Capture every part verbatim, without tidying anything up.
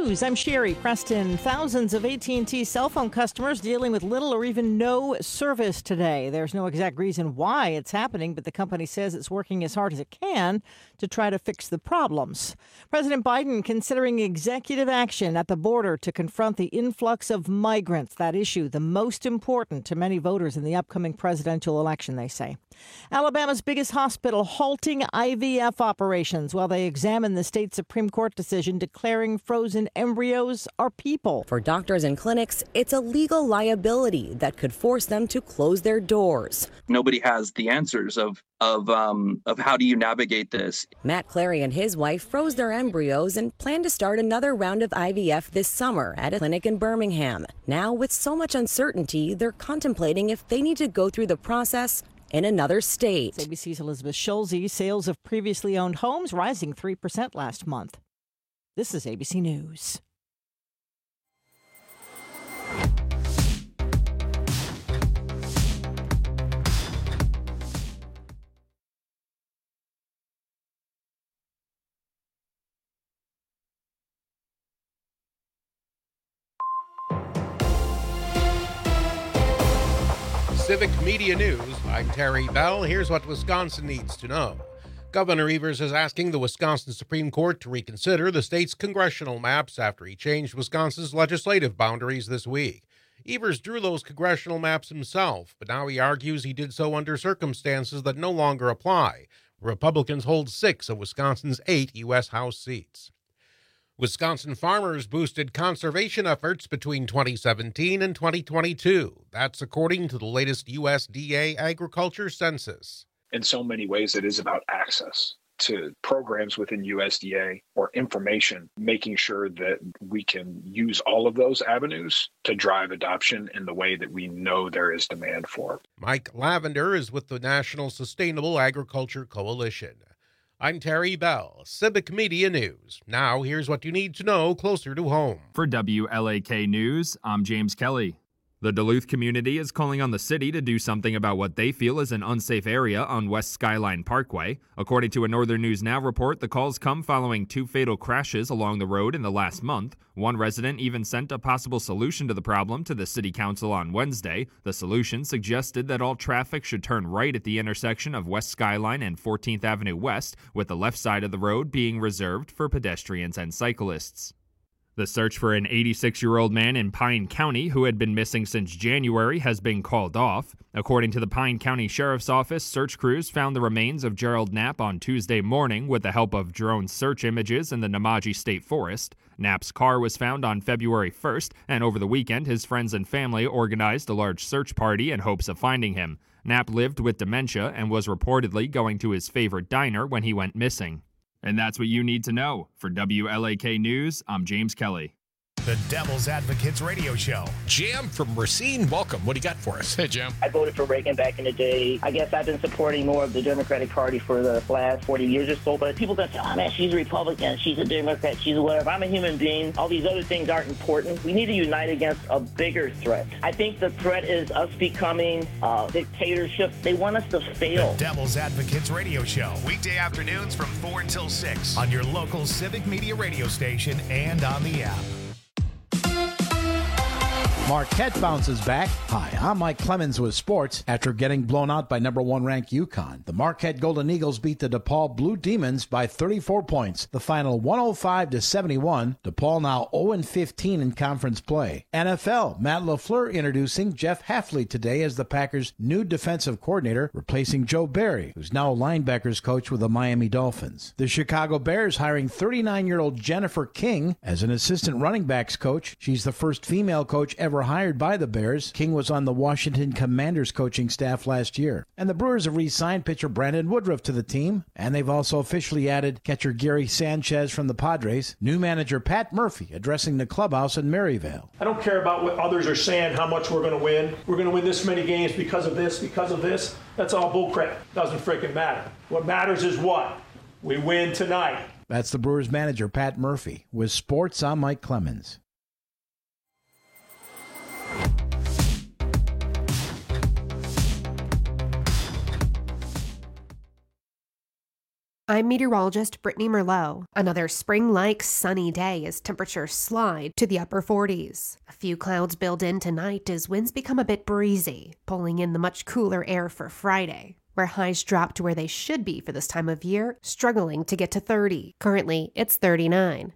News. I'm Sherry Preston. Thousands of A T and T cell phone customers dealing with little or even no service today. There's no exact reason why it's happening, but the company says it's working as hard as it can to try to fix the problems. President Biden considering executive action at the border to confront the influx of migrants. That issue, the most important to many voters in the upcoming presidential election, they say. Alabama's biggest hospital halting I V F operations while they examine the state Supreme Court decision declaring frozen embryos are people. For doctors and clinics, it's a legal liability that could force them to close their doors. Nobody has the answers of of um, of how do you navigate this. Matt Clary and his wife froze their embryos and plan to start another round of I V F this summer at a clinic in Birmingham. Now, with so much uncertainty, they're contemplating if they need to go through the process in another state. A B C's Elizabeth Schulze. Sales of previously owned homes rising three percent last month. This is A B C News. Civic Media News, I'm Terry Bell. Here's what Wisconsin needs to know. Governor Evers is asking the Wisconsin Supreme Court to reconsider the state's congressional maps after he changed Wisconsin's legislative boundaries this week. Evers drew those congressional maps himself, but now he argues he did so under circumstances that no longer apply. Republicans hold six of Wisconsin's eight U S House seats. Wisconsin farmers boosted conservation efforts between twenty seventeen and twenty twenty-two. That's according to the latest U S D A agriculture census. In so many ways, it is about access to programs within U S D A or information, making sure that we can use all of those avenues to drive adoption in the way that we know there is demand for. Mike Lavender is with the National Sustainable Agriculture Coalition. I'm Terry Bell, Civic Media News. Now, here's what you need to know closer to home. For W L A K News, I'm James Kelly. The Duluth community is calling on the city to do something about what they feel is an unsafe area on West Skyline Parkway. According to a Northern News Now report, the calls come following two fatal crashes along the road in the last month. One resident even sent a possible solution to the problem to the city council on Wednesday. The solution suggested that all traffic should turn right at the intersection of West Skyline and fourteenth Avenue West, with the left side of the road being reserved for pedestrians and cyclists. The search for an eighty-six-year-old man in Pine County who had been missing since January has been called off. According to the Pine County Sheriff's Office, search crews found the remains of Gerald Knapp on Tuesday morning with the help of drone search images in the Namaji State Forest. Knapp's car was found on February first, and over the weekend his friends and family organized a large search party in hopes of finding him. Knapp lived with dementia and was reportedly going to his favorite diner when he went missing. And that's what you need to know. For W L A K News, I'm James Kelly. The Devil's Advocates Radio Show. Jam from Racine, welcome. What do you got for us? Hey, Jam. I voted for Reagan back in the day. I guess I've been supporting more of the Democratic Party for the last forty years or so. But people don't say, oh, man, she's a Republican, she's a Democrat, she's a whatever. I'm a human being. All these other things aren't important. We need to unite against a bigger threat. I think the threat is us becoming a dictatorship. They want us to fail. The Devil's Advocates Radio Show. Weekday afternoons from four until six on your local Civic Media radio station and on the app. Marquette bounces back. Hi, I'm Mike Clemens with sports. After getting blown out by number one ranked UConn, the Marquette Golden Eagles beat the DePaul Blue Demons by thirty-four points. The final one oh five to seventy-one. DePaul now oh and fifteen in conference play. N F L, Matt LaFleur introducing Jeff Hafley today as the Packers' new defensive coordinator, replacing Joe Barry, who's now a linebackers coach with the Miami Dolphins. The Chicago Bears hiring thirty-nine-year-old Jennifer King as an assistant running backs coach. She's the first female coach ever hired by the Bears. King was on the Washington Commanders coaching staff last year. And the Brewers have re-signed pitcher Brandon Woodruff to the team, and they've also officially added catcher Gary Sanchez from the Padres. New manager Pat Murphy addressing the clubhouse in Maryvale. I don't care about what others are saying, how much we're going to win. We're going to win this many games because of this, because of this. That's all bullcrap. Doesn't freaking matter. What matters is what? We win tonight. That's the Brewers manager Pat Murphy. With sports, I'm Mike Clemens. I'm meteorologist Brittany Merlot. Another spring-like sunny day as temperatures slide to the upper forties. A few clouds build in tonight as winds become a bit breezy, pulling in the much cooler air for Friday, where highs drop to where they should be for this time of year, struggling to get to thirty. Currently, it's thirty-nine.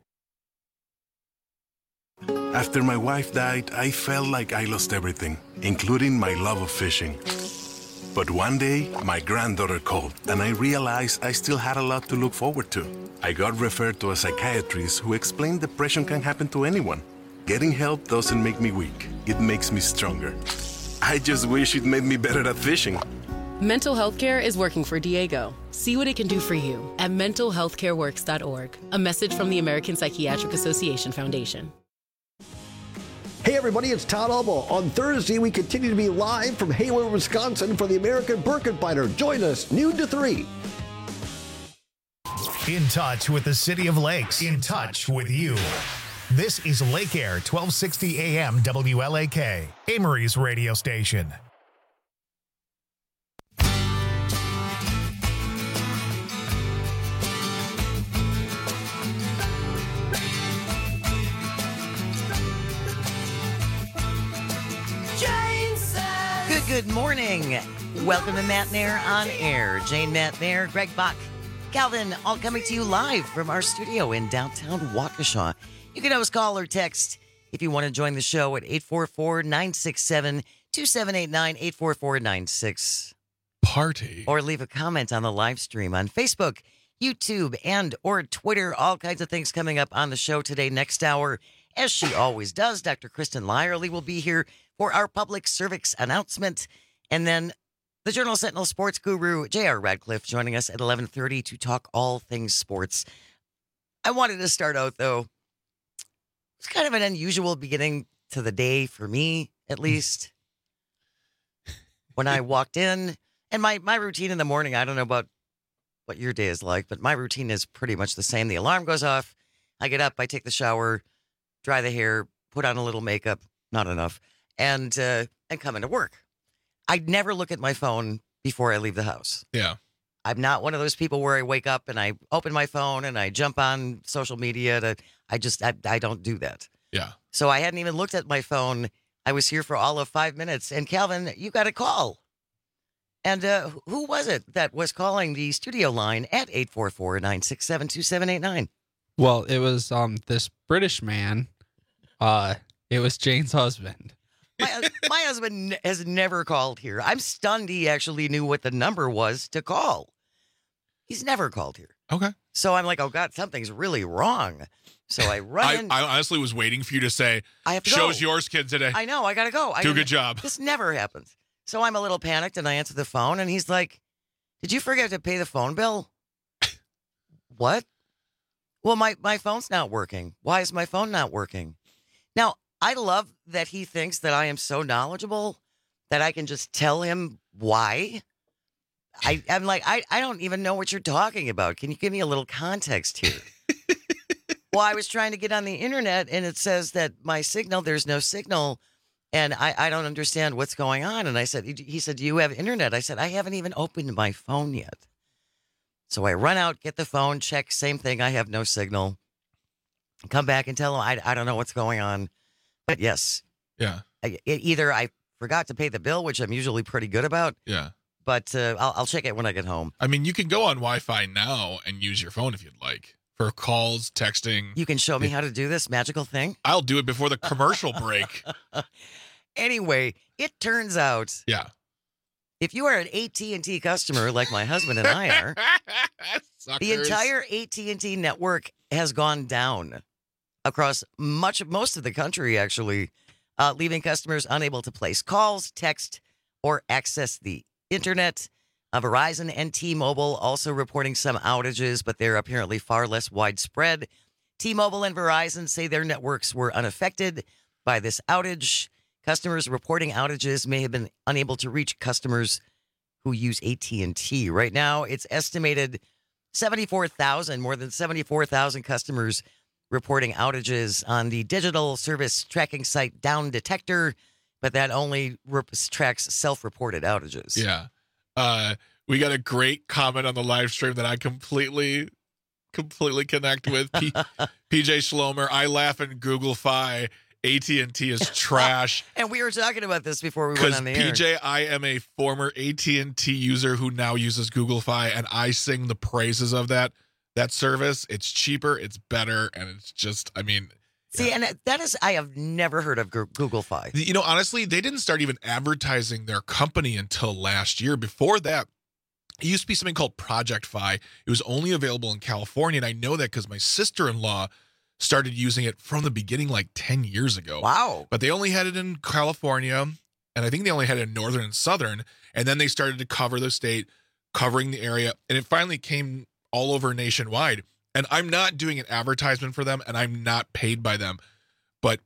After my wife died, I felt like I lost everything, including my love of fishing. But one day, my granddaughter called, and I realized I still had a lot to look forward to. I got referred to a psychiatrist who explained depression can happen to anyone. Getting help doesn't make me weak. It makes me stronger. I just wish it made me better at fishing. Mental health care is working for Diego. See what it can do for you at mental health care works dot org. A message from the American Psychiatric Association Foundation. Hey everybody, it's Todd Alba. On Thursday, we continue to be live from Hayward, Wisconsin for the American Birkenbinder. Join us, noon to three. In touch with the City of Lakes. In touch with you. This is Lake Air, twelve sixty A M W L A K, Amory's radio station. Good morning. Welcome to Matt Nair on Air. Jane, Matt Nair, Greg Bach, Calvin, all coming to you live from our studio in downtown Waukesha. You can always call or text if you want to join the show at eight four four, nine six seven, two seven eight nine, eight four four nine six. Party. Or leave a comment on the live stream on Facebook, YouTube, and or Twitter. All kinds of things coming up on the show today. Next hour, as she always does, Doctor Kristen Lyerly will be here for our public service announcement. And then the Journal Sentinel sports guru, J R. Radcliffe, joining us at eleven thirty to talk all things sports. I wanted to start out, though. It's kind of an unusual beginning to the day for me, at least. When I walked in, and my, my routine in the morning, I don't know about what your day is like, but my routine is pretty much the same. The alarm goes off. I get up, I take the shower, dry the hair, put on a little makeup, not enough, and uh, and come into work. I'd never look at my phone before I leave the house. Yeah. I'm not one of those people where I wake up and I open my phone and I jump on social media. To, I just, I, I don't do that. Yeah. So I hadn't even looked at my phone. I was here for all of five minutes. And Calvin, you got a call. And uh, who was it that was calling the studio line at eight four four, nine six seven, two seven eight nine? Well, it was um this British man. Uh, it was Jane's husband. My, my husband has never called here. I'm stunned he actually knew what the number was to call. He's never called here. Okay. So I'm like, oh, God, something's really wrong. So I run I, in. I honestly was waiting for you to say, I have to show's go. yours, kid, today. I know. I got to go. I Do a gotta, good job. This never happens. So I'm a little panicked, and I answer the phone, and he's like, did you forget to pay the phone bill? What? Well, my, my phone's not working. Why is my phone not working? Now, I love that he thinks that I am so knowledgeable that I can just tell him why. I, I'm like, I, I don't even know what you're talking about. Can you give me a little context here? Well, I was trying to get on the internet and it says that my signal, there's no signal. And I, I don't understand what's going on. And I said, he said, do you have internet? I said, I haven't even opened my phone yet. So I run out, get the phone, check, same thing. I have no signal. Come back and tell him I, I don't know what's going on. But yes. Yeah. I, either I forgot to pay the bill, which I'm usually pretty good about. Yeah. But uh, I'll, I'll check it when I get home. I mean, you can go on Wi-Fi now and use your phone if you'd like for calls, texting. You can show me how to do this magical thing? I'll do it before the commercial break. Anyway, it turns out. Yeah. If you are an A T and T customer like my husband and I are, the entire A T and T network has gone down across much most of the country, actually, uh, leaving customers unable to place calls, text, or access the internet. Uh, Verizon and T-Mobile also reporting some outages, but they're apparently far less widespread. T-Mobile and Verizon say their networks were unaffected by this outage. Customers reporting outages may have been unable to reach customers who use A T and T. Right now, it's estimated seventy-four thousand, more than seventy-four thousand customers reporting outages on the digital service tracking site Down Detector, but that only rep- tracks self-reported outages. Yeah. Uh, We got a great comment on the live stream that I completely, completely connect with. P- PJ Schlomer, I laugh in Google Fi. A T and T is trash. And we were talking about this before we went on the air. Because P J, I am a former A T and T user who now uses Google Fi, and I sing the praises of that that service. It's cheaper, it's better, and it's just, I mean... See, yeah. and that is, I have never heard of Google Fi. You know, honestly, they didn't start even advertising their company until last year. Before that, it used to be something called Project Fi. It was only available in California, and I know that because my sister-in-law started using it from the beginning like ten years ago. Wow. But they only had it in California, and I think they only had it in Northern and Southern, and then they started to cover the state, covering the area, and it finally came all over nationwide. And I'm not doing an advertisement for them, and I'm not paid by them, but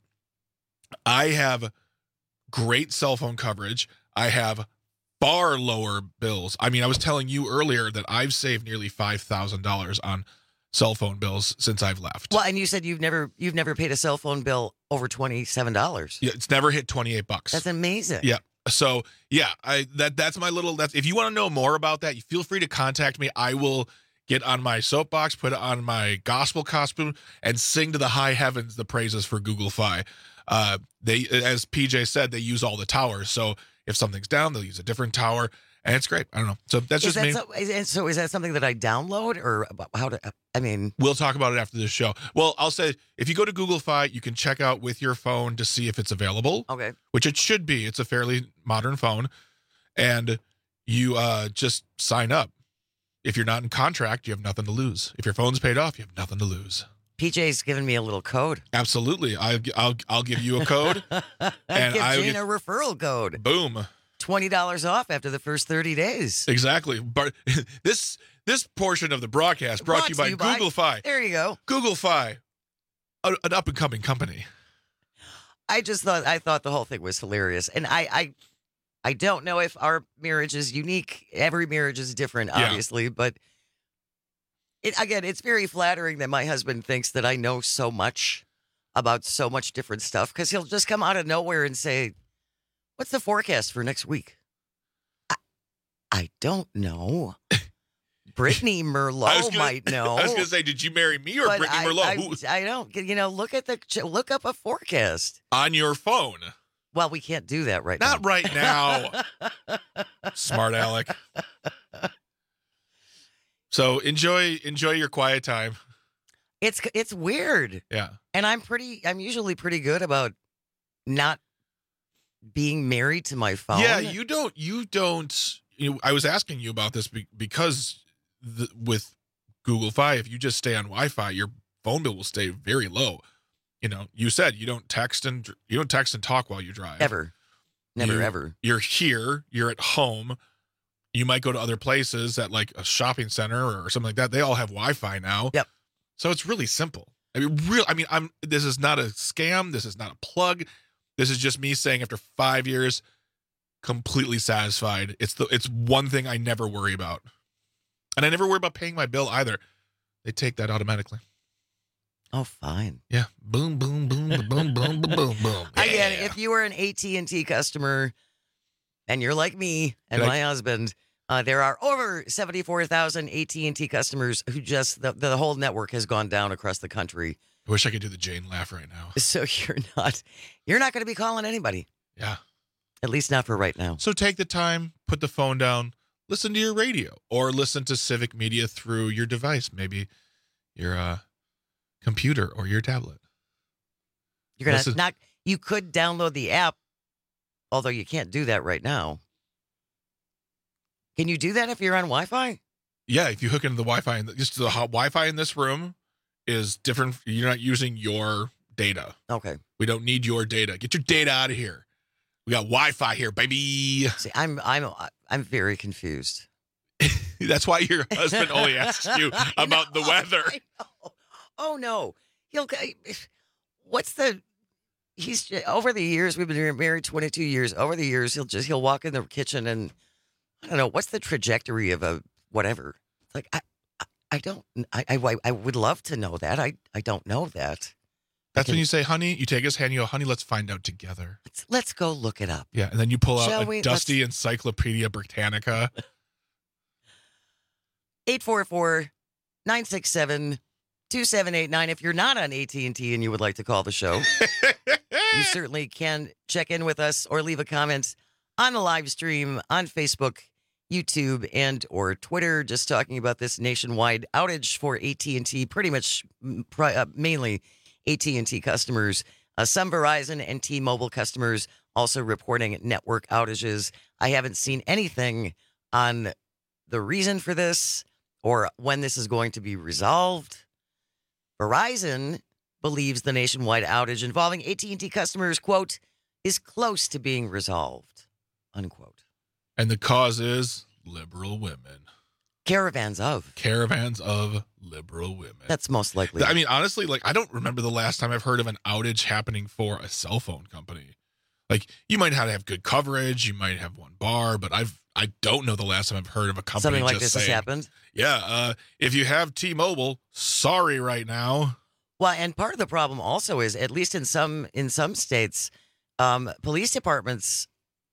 I have great cell phone coverage. I have far lower bills. I mean, I was telling you earlier that I've saved nearly five thousand dollars on cell phone bills since I've left. Well, and you said you've never you've never paid a cell phone bill over twenty-seven dollars. Yeah, it's never hit twenty-eight bucks. That's amazing. Yeah. So, yeah, I that that's my little that's if you want to know more about that, you feel free to contact me. I will get on my soapbox, put it on my gospel costume, and sing to the high heavens the praises for Google Fi. Uh, they, as P J said, they use all the towers. So if something's down, they'll use a different tower. And it's great. I don't know. So that's is just that me. So is, so is that something that I download or how to, I mean. We'll talk about it after this show. Well, I'll say if you go to Google Fi, you can check out with your phone to see if it's available. Okay. Which it should be. It's a fairly modern phone. And you uh, just sign up. If you're not in contract, you have nothing to lose. If your phone's paid off, you have nothing to lose. P J's giving me a little code. Absolutely. I, I'll, I'll give you a code. and give Gene a referral code. Boom. twenty dollars off after the first thirty days. Exactly. But this this portion of the broadcast brought, brought to you by you Google by, Fi. There you go. Google Fi, a, an up and coming company. I just thought I thought the whole thing was hilarious, and I I, I don't know if our marriage is unique. Every marriage is different, obviously, yeah. but it, again, it's very flattering that my husband thinks that I know so much about so much different stuff because he'll just come out of nowhere and say, "What's the forecast for next week?" I, I don't know. Brittany Merlot gonna, might know. I was going to say, did you marry me or but Brittany I, Merlot? I, I don't. You know, look at the look up a forecast on your phone. Well, we can't do that right Not now. right now. Smart Alec. So enjoy enjoy your quiet time. It's it's weird. Yeah. And I'm pretty. I'm usually pretty good about not being married to my phone. Yeah, you don't. You don't. You know, I was asking you about this be, because the, with Google Fi, if you just stay on Wi-Fi, your phone bill will stay very low. You know, you said you don't text and you don't text and talk while you drive. Ever. Never, you, ever. You're here. You're at home. You might go to other places at like a shopping center or something like that. They all have Wi-Fi now. Yep. So it's really simple. I mean, real. I mean, I'm. This is not a scam. This is not a plug. This is just me saying after five years, completely satisfied. It's the. It's one thing I never worry about, and I never worry about paying my bill either. They take that automatically. Oh, fine. Yeah. Boom, boom, boom, boom, boom, boom, boom, boom. Yeah. Again, if you were an A T and T customer and you're like me and Did my I... husband, uh, there are over seventy-four thousand A T and T customers who just, the, the whole network has gone down across the country. I wish I could do the Jane laugh right now. So you're not, you're not going to be calling anybody. Yeah. At least not for right now. So take the time, put the phone down, listen to your radio or listen to Civic Media through your device. Maybe your, uh, computer or your tablet. You're gonna Listen. not. You could download the app, although you can't do that right now. Can you do that if you're on Wi-Fi? Yeah, if you hook into the Wi-Fi, and just the hot Wi-Fi in this room is different. You're not using your data. Okay. We don't need your data. Get your data out of here. We got Wi-Fi here, baby. See, I'm I'm I'm very confused. That's why your husband only asks you about know, the weather. I know. Oh no, he'll. What's the? He's over the years we've been married twenty-two years. Over the years, he'll just he'll walk in the kitchen and I don't know what's the trajectory of a whatever. It's like I, I, I don't. I, I, I would love to know that. I, I don't know that. That's can, when you say, "Honey," you take his hand. You go, "Honey, let's find out together." Let's, let's go look it up. Yeah, and then you pull out Shall a we? dusty Let's... Encyclopedia Britannica. eight four four, nine six seven, two seven eight nine. If you're not on A T and T and you would like to call the show, you certainly can check in with us or leave a comment on the live stream on Facebook, YouTube, and or Twitter, just talking about this nationwide outage for A T and T, pretty much uh, mainly A T and T customers. Uh, some Verizon and T-Mobile customers also reporting network outages. I haven't seen anything on the reason for this or when this is going to be resolved. Verizon believes the nationwide outage involving A T and T customers, quote, is close to being resolved, unquote. And the cause is liberal women. Caravans of. Caravans of liberal women. That's most likely. I mean, honestly, like, I don't remember the last time I've heard of an outage happening for a cell phone company. Like, you might have to have good coverage, you might have one bar, but I've I don't know the last time I've heard of a company something like just this saying, has happened. Yeah, uh, if you have T-Mobile, sorry right now. Well, and part of the problem also is, at least in some in some states, um, police departments,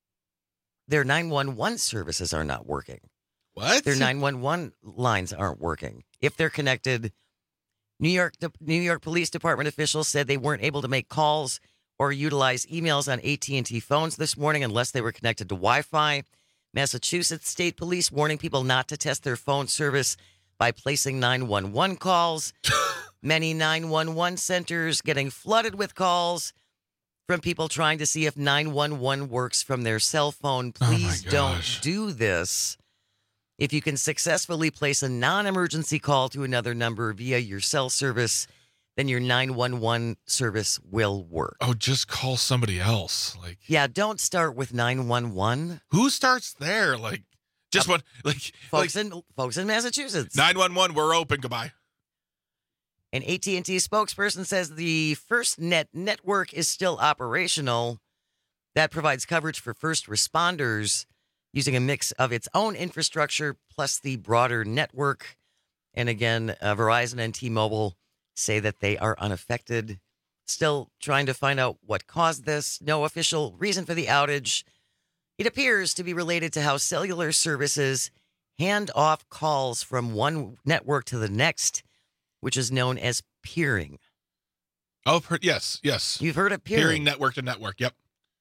their nine one one services are not working. What? Their nine one one lines aren't working. If they're connected, New York New York Police Department officials said they weren't able to make calls or utilize emails on A T and T phones this morning unless they were connected to Wi-Fi. Massachusetts State Police warning people not to test their phone service by placing nine one one calls. Many nine one one centers getting flooded with calls from people trying to see if nine one one works from their cell phone. Please oh don't do this. If you can successfully place a non-emergency call to another number via your cell service, then your nine one one service will work. Oh, just call somebody else. Like, yeah, don't start with nine one one. Who starts there? Like, just uh, one, like folks like, in folks in Massachusetts. nine one one, we're open. Goodbye. An A T and T spokesperson says the FirstNet network is still operational. That provides coverage for first responders using a mix of its own infrastructure plus the broader network. And again, uh, Verizon and T-Mobile say that they are unaffected. Still trying to find out what caused this. No official reason for the outage. It appears to be related to how cellular services hand off calls from one network to the next, which is known as peering. Oh, per- yes, yes. You've heard of peering. Peering network to network, yep.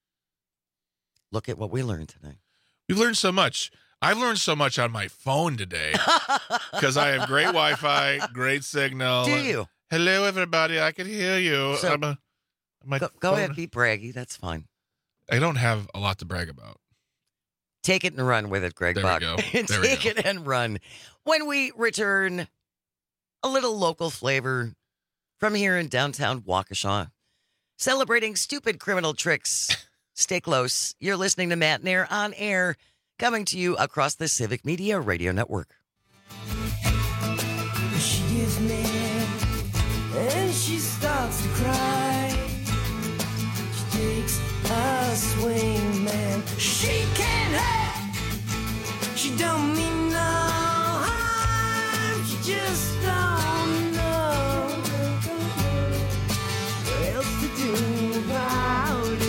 Look at what we learned today. We've learned so much. I've learned so much on my phone today because I have great Wi-Fi, great signal. Do you? Hello, everybody. I can hear you. So, I'm a, my go, go ahead, be braggy. That's fine. I don't have a lot to brag about. Take it and run with it, Greg there Bach. We go. There Take we go. it and run. When we return, a little local flavor from here in downtown Waukesha. Celebrating stupid criminal tricks. Stay close. You're listening to Matt Nair on air, coming to you across the Civic Media Radio Network. She gives me and she starts to cry. She takes a swing, man. She can't help. She don't mean no harm. She just don't know what else to do about it.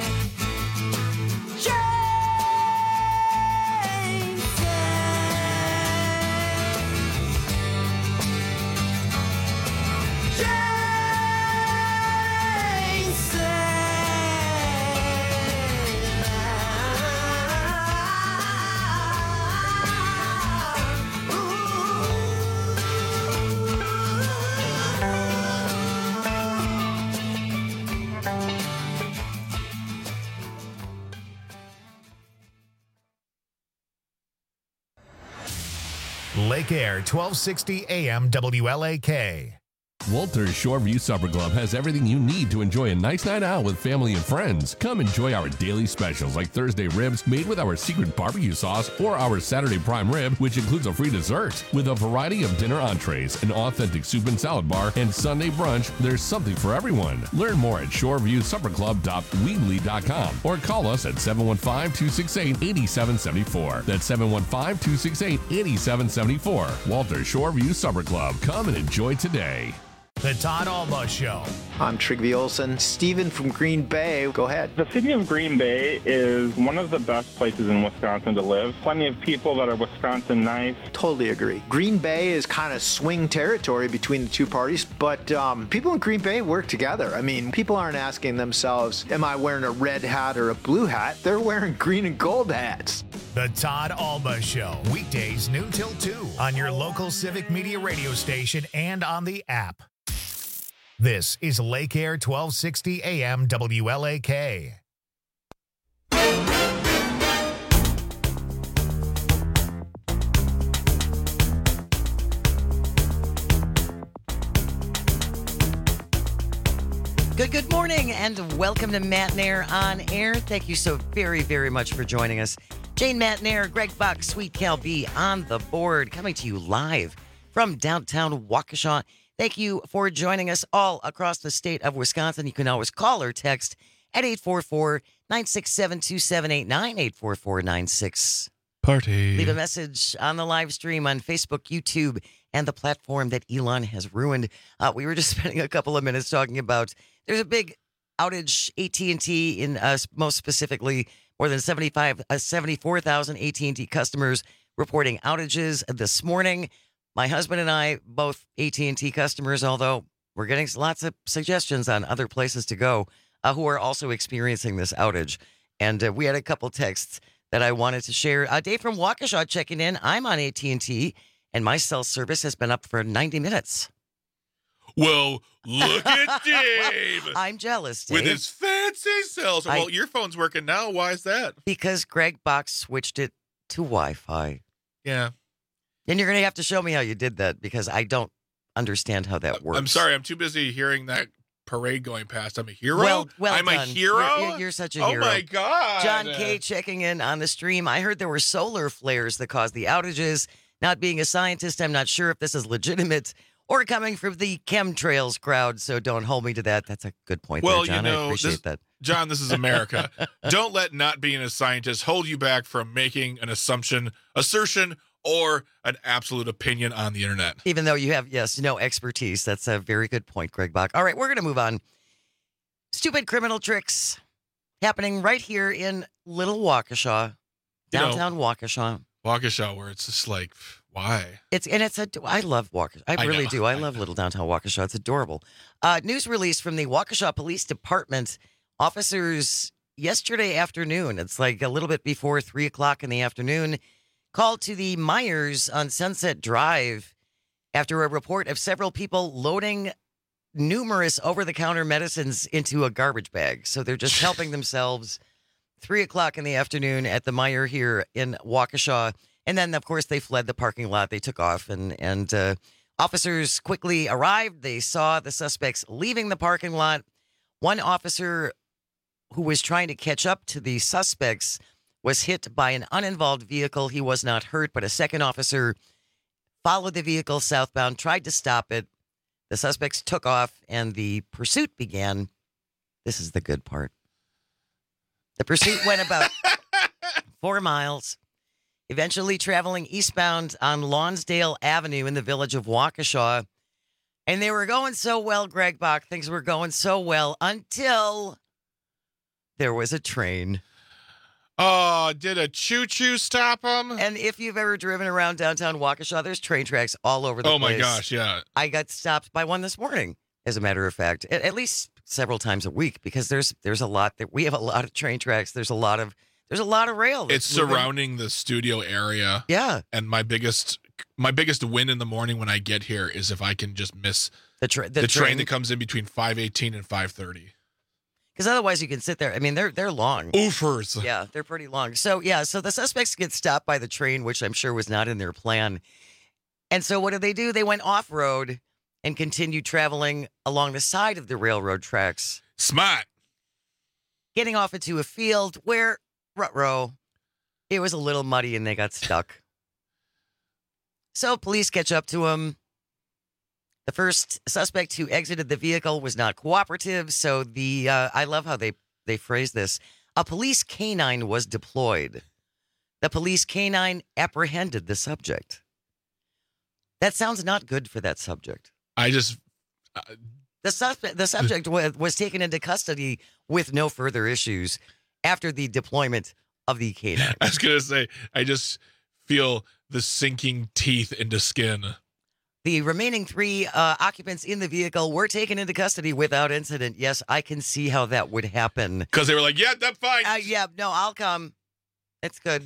Lake Air, twelve sixty A M W L A K. Walter's Shoreview Supper Club has everything you need to enjoy a nice night out with family and friends. Come enjoy our daily specials like Thursday ribs made with our secret barbecue sauce or our Saturday prime rib, which includes a free dessert. With a variety of dinner entrees, an authentic soup and salad bar, and Sunday brunch, there's something for everyone. Learn more at shoreview supper club dot weebly dot com or call us at seven one five, two six eight, eight seven seven four. That's seven one five, two six eight, eight seven seven four. Walter's Shoreview Supper Club. Come and enjoy today. The Todd Alba Show. I'm Trigby Olson. Steven from Green Bay, go ahead. The city of Green Bay is one of the best places in Wisconsin to live. Plenty of people that are Wisconsin nice. Totally agree. Green Bay is kind of swing territory between the two parties, but um, people in Green Bay work together. I mean, people aren't asking themselves, am I wearing a red hat or a blue hat? They're wearing green and gold hats. The Todd Alba Show. Weekdays noon till two on your local Civic Media radio station and on the app. This is Lake Air twelve sixty A M W L A K. Good, good morning, and welcome to Matt Nair on Air. Thank you so very, very much for joining us. Jane Matt Nair, Greg Buck, Sweet Cal B on the board, coming to you live from downtown Waukesha. Thank you for joining us all across the state of Wisconsin. You can always call or text at eight four four, nine six seven, two seven eight nine, eight four four nine six. Party. Leave a message on the live stream on Facebook, YouTube, and the platform that Elon has ruined. Uh, we were just spending a couple of minutes talking about there's a big outage, A T and T, in uh, most specifically, more than seventy-five, uh, seventy-four thousand A T and T customers reporting outages this morning. My husband and I, both A T and T customers, although we're getting lots of suggestions on other places to go, uh, who are also experiencing this outage. And uh, we had a couple texts that I wanted to share. Uh, Dave from Waukesha checking in. I'm on A T and T, and my cell service has been up for ninety minutes. Well, look at Dave. I'm jealous, Dave. With his fancy cells. Well, I, your phone's working now. Why is that? Because Greg Box switched it to Wi-Fi. Yeah. And you're going to have to show me how you did that, because I don't understand how that works. I'm sorry. I'm too busy hearing that parade going past. I'm a hero? Well, well I'm done. a hero? You're, you're, you're such a oh hero. Oh, my God. John K. checking in on the stream. I heard there were solar flares that caused the outages. Not being a scientist, I'm not sure if this is legitimate or coming from the chemtrails crowd, so don't hold me to that. That's a good point well, there, John. You know, I appreciate this, that. John, this is America. Don't let not being a scientist hold you back from making an assumption, assertion, or an absolute opinion on the internet. Even though you have, yes, no expertise. That's a very good point, Greg Bach. All right, we're going to move on. Stupid criminal tricks happening right here in Little Waukesha, downtown you know, Waukesha. Waukesha, where it's just like, why? It's and it's a. I love Waukesha. I, I really know. do. I, I love know. little downtown Waukesha. It's adorable. Uh, news release from the Waukesha Police Department. Officers yesterday afternoon. It's like a little bit before three o'clock in the afternoon. Called to the Myers on Sunset Drive after a report of several people loading numerous over-the-counter medicines into a garbage bag. So they're just helping themselves. Three o'clock in the afternoon at the Meijer here in Waukesha. And then, of course, they fled the parking lot. They took off, and, and uh, officers quickly arrived. They saw the suspects leaving the parking lot. One officer who was trying to catch up to the suspects was hit by an uninvolved vehicle. He was not hurt, but a second officer followed the vehicle southbound, tried to stop it. The suspects took off, and the pursuit began. This is the good part. The pursuit went about four miles, eventually traveling eastbound on Lonsdale Avenue in the village of Waukesha. And they were going so well, Greg Bach. Things were going so well until there was a train. Oh, did a choo-choo stop them? And if you've ever driven around downtown Waukesha, there's train tracks all over the oh place. Oh, my gosh, yeah. I got stopped by one this morning, as a matter of fact, at, at least several times a week, because there's there's a lot that we have a lot of train tracks. There's a lot of there's a lot of rail. It's moving. Surrounding the studio area. Yeah. And my biggest my biggest win in the morning when I get here is if I can just miss the, tra- the, the train. train that comes in between five eighteen and five thirty. Because otherwise you can sit there. I mean, they're they're long. Oofers. Yeah, they're pretty long. So, yeah, so the suspects get stopped by the train, which I'm sure was not in their plan. And so what did they do? They went off-road and continued traveling along the side of the railroad tracks. Smart. Getting off into a field where, ruh-roh, it was a little muddy and they got stuck. So police catch up to them. The first suspect who exited the vehicle was not cooperative, so the uh, I love how they, they phrase this. A police canine was deployed. The police canine apprehended the subject. That sounds not good for that subject. I just, Uh, the suspect, the subject was, was taken into custody with no further issues after the deployment of the K nine. I was going to say, I just feel the sinking teeth into skin. The remaining three uh, occupants in the vehicle were taken into custody without incident. Yes, I can see how that would happen. Because they were like, yeah, that's fine. Uh, yeah, no, I'll come. It's good.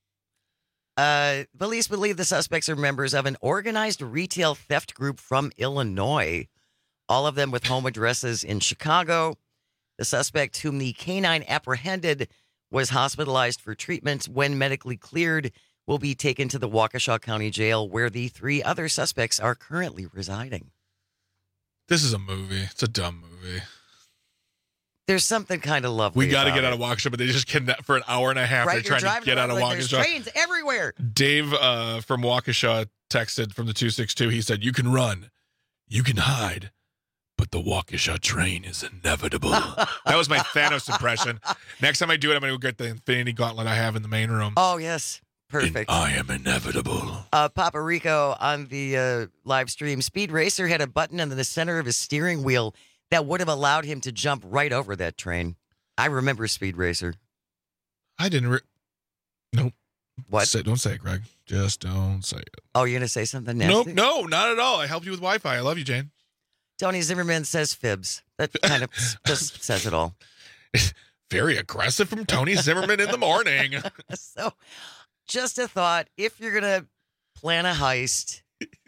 Uh, police believe the suspects are members of an organized retail theft group from Illinois, all of them with home addresses in Chicago. The suspect, whom the K nine apprehended, was hospitalized for treatment. When medically cleared, will be taken to the Waukesha County Jail, where the three other suspects are currently residing. This is a movie. It's a dumb movie. There's something kind of lovely. We got to about get out it. of Waukesha, but they just kidnapped for an hour and a half. Right, They're you're trying to driving get out of around like there's Waukesha. trains everywhere. Dave uh, from Waukesha texted from the two six two. He said, "You can run, you can hide, but the Waukesha train is inevitable." That was my Thanos impression. Next time I do it, I'm going to get the Infinity Gauntlet I have in the main room. Oh, yes. Perfect. And I am inevitable. Uh, Papa Rico on the uh, live stream. Speed Racer had a button in the center of his steering wheel that would have allowed him to jump right over that train. I remember Speed Racer. I didn't. Re- nope. What? Say, don't say it, Greg. Just don't say it. Oh, you're going to say something nasty? Nope. No, not at all. I helped you with Wi-Fi. I love you, Jane. Tony Zimmerman says fibs. That kind of just says it all. Very aggressive from Tony Zimmerman in the morning. So, just a thought. If you're going to plan a heist,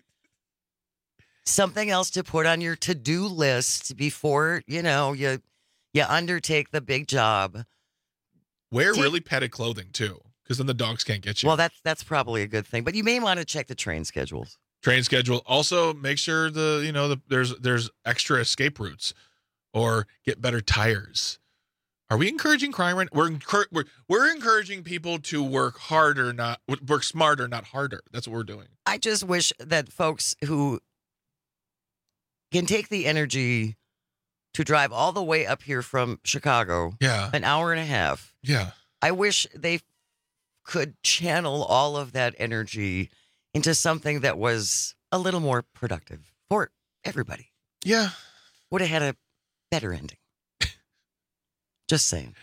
something else to put on your to-do list before, you know, you you undertake the big job. Wear Take- really padded clothing, too, because then the dogs can't get you. Well, that's that's probably a good thing. But you may want to check the train schedules. Train schedule. Also, make sure the you know the, there's there's extra escape routes, or get better tires. Are we encouraging crime? Right? We're, encur- we're we're encouraging people to work harder, not work smarter, not harder. That's what we're doing. I just wish that folks who can take the energy to drive all the way up here from Chicago, yeah, an hour and a half, yeah, I wish they could channel all of that energy into something that was a little more productive for everybody. Yeah, would have had a better ending. Just saying.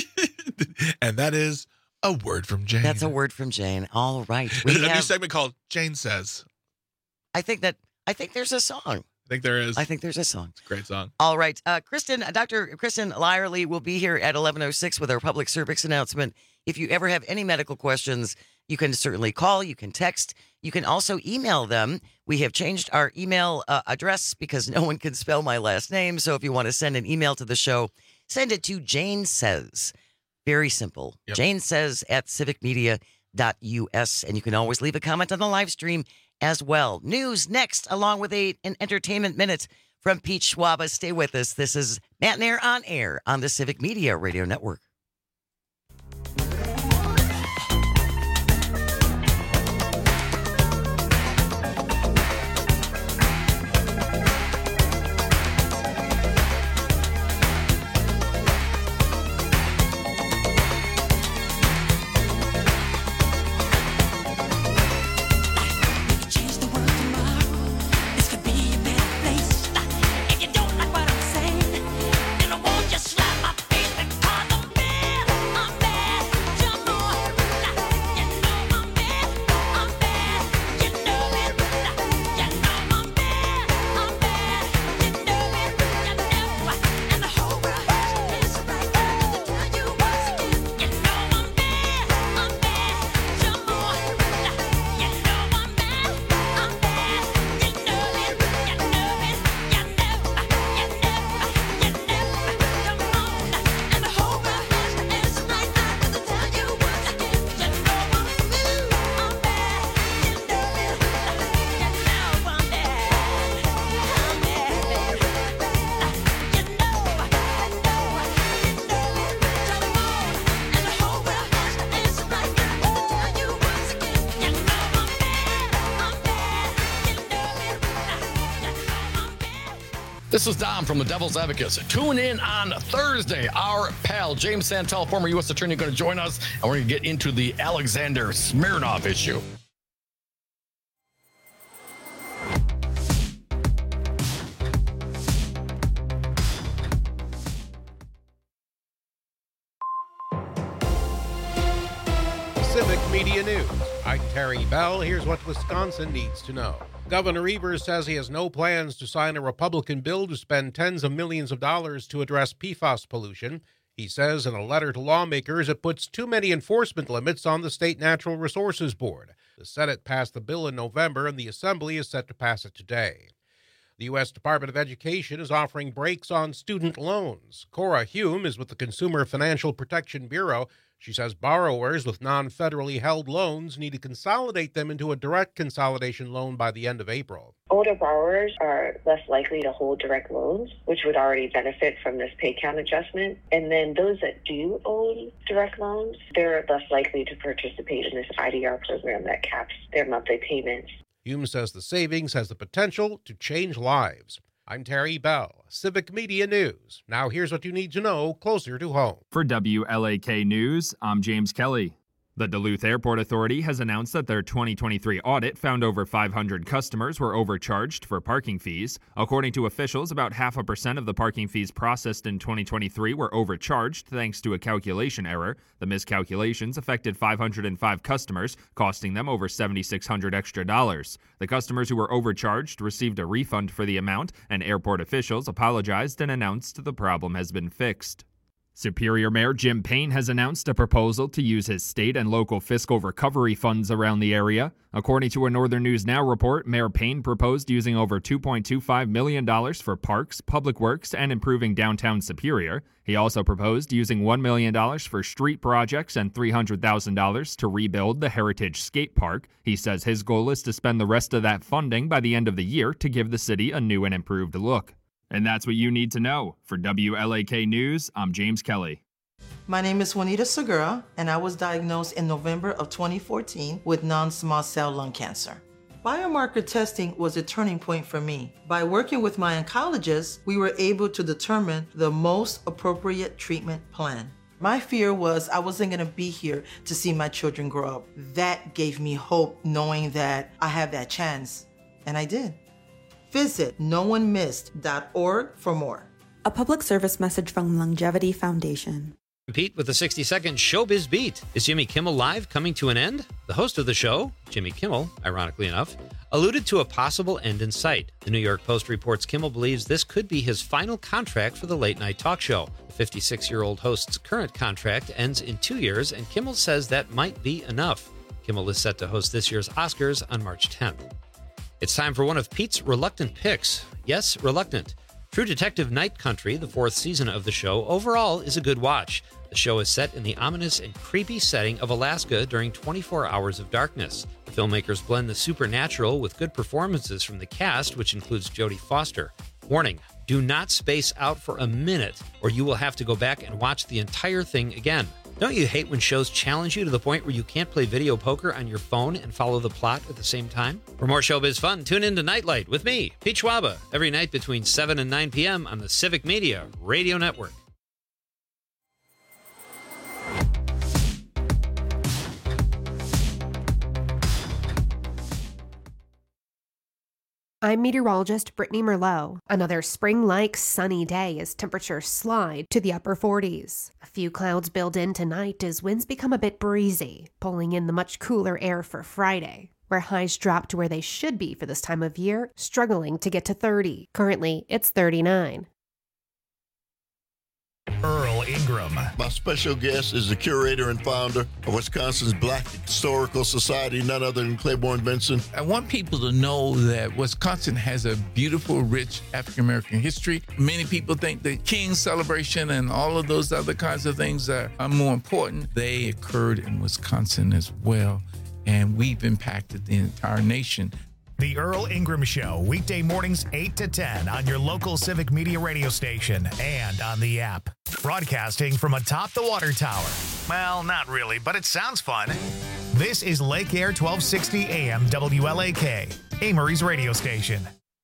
And that is a word from Jane. That's a word from Jane. All right. We We a new have, segment called Jane Says. I think that I think there's a song. I think there is. I think there's a song. It's a great song. All right. Uh, Kristen, Doctor Kristen Lyerly will be here at eleven oh six with our public service announcement. If you ever have any medical questions, you can certainly call, you can text, you can also email them. We have changed our email uh, address because no one can spell my last name. So if you want to send an email to the show, send it to Jane Says. Very simple. Yep. Jane Says at civic media dot U S. And you can always leave a comment on the live stream as well. News next, along with a, an entertainment minute from Pete Schwaba. Stay with us. This is Matt and Air on Air on the Civic Media Radio Network. This is Dom from the Devil's Advocates. Tune in on Thursday. Our pal, James Santel, former U S attorney, going to join us, and we're going to get into the Alexander Smirnov issue. Media News. I'm Terry Bell. Here's what Wisconsin needs to know. Governor Evers says he has no plans to sign a Republican bill to spend tens of millions of dollars to address P FAS pollution. He says in a letter to lawmakers it puts too many enforcement limits on the State Natural Resources Board. The Senate passed the bill in November, and the Assembly is set to pass it today. The U S Department of Education is offering breaks on student loans. Cora Hume is with the Consumer Financial Protection Bureau. She says borrowers with non-federally held loans need to consolidate them into a direct consolidation loan by the end of April. Older borrowers are less likely to hold direct loans, which would already benefit from this pay count adjustment. And then those that do own direct loans, they're less likely to participate in this I D R program that caps their monthly payments. Hume says the savings has the potential to change lives. I'm Terry Bell, Civic Media News. Now here's what you need to know closer to home. For W L A K News, I'm James Kelly. The Duluth Airport Authority has announced that their twenty twenty-three audit found over five hundred customers were overcharged for parking fees. According to officials, about half a percent of the parking fees processed in twenty twenty-three were overcharged thanks to a calculation error. The miscalculations affected five hundred five customers, costing them over seven thousand six hundred dollars extra dollars. The customers who were overcharged received a refund for the amount, and airport officials apologized and announced the problem has been fixed. Superior Mayor Jim Payne has announced a proposal to use his state and local fiscal recovery funds around the area. According to a Northern News Now report, Mayor Payne proposed using over two point two five million dollars for parks, public works, and improving downtown Superior. He also proposed using one million dollars for street projects and three hundred thousand dollars to rebuild the Heritage Skate Park. He says his goal is to spend the rest of that funding by the end of the year to give the city a new and improved look. And that's what you need to know. For W L A K News, I'm James Kelly. My name is Juanita Segura, and I was diagnosed in November of twenty fourteen with non-small cell lung cancer. Biomarker testing was a turning point for me. By working with my oncologist, we were able to determine the most appropriate treatment plan. My fear was I wasn't gonna be here to see my children grow up. That gave me hope, knowing that I have that chance, and I did. Visit no one missed dot org for more. A public service message from Longevity Foundation. Pete with the sixty second Showbiz Beat. Is Jimmy Kimmel Live coming to an end? The host of the show, Jimmy Kimmel, ironically enough, alluded to a possible end in sight. The New York Post reports Kimmel believes this could be his final contract for the late-night talk show. The fifty-six-year-old host's current contract ends in two years, and Kimmel says that might be enough. Kimmel is set to host this year's Oscars on March tenth. It's time for one of Pete's reluctant picks. Yes, reluctant. True Detective Night Country, the fourth season of the show, overall is a good watch. The show is set in the ominous and creepy setting of Alaska during twenty-four hours of darkness. The filmmakers blend the supernatural with good performances from the cast, which includes Jodie Foster. Warning, do not space out for a minute, or you will have to go back and watch the entire thing again. Don't you hate when shows challenge you to the point where you can't play video poker on your phone and follow the plot at the same time? For more showbiz fun, tune in to Nightlight with me, Pete Schwaba, every night between seven and nine p.m. on the Civic Media Radio Network. I'm meteorologist Brittany Merlot. Another spring-like sunny day as temperatures slide to the upper forties. A few clouds build in tonight as winds become a bit breezy, pulling in the much cooler air for Friday, where highs drop to where they should be for this time of year, struggling to get to thirty. Currently, it's thirty-nine. Earl Ingram. My special guest is the curator and founder of Wisconsin's Black Historical Society, none other than Claiborne Benson. I want people to know that Wisconsin has a beautiful, rich African-American history. Many people think the King's celebration and all of those other kinds of things are, are more important. They occurred in Wisconsin as well, and we've impacted the entire nation. The Earl Ingram Show, weekday mornings eight to ten on your local Civic Media radio station and on the app. Broadcasting from atop the water tower. Well, not really, but it sounds fun. This is Lake Air twelve sixty A M W L A K, Amory's radio station.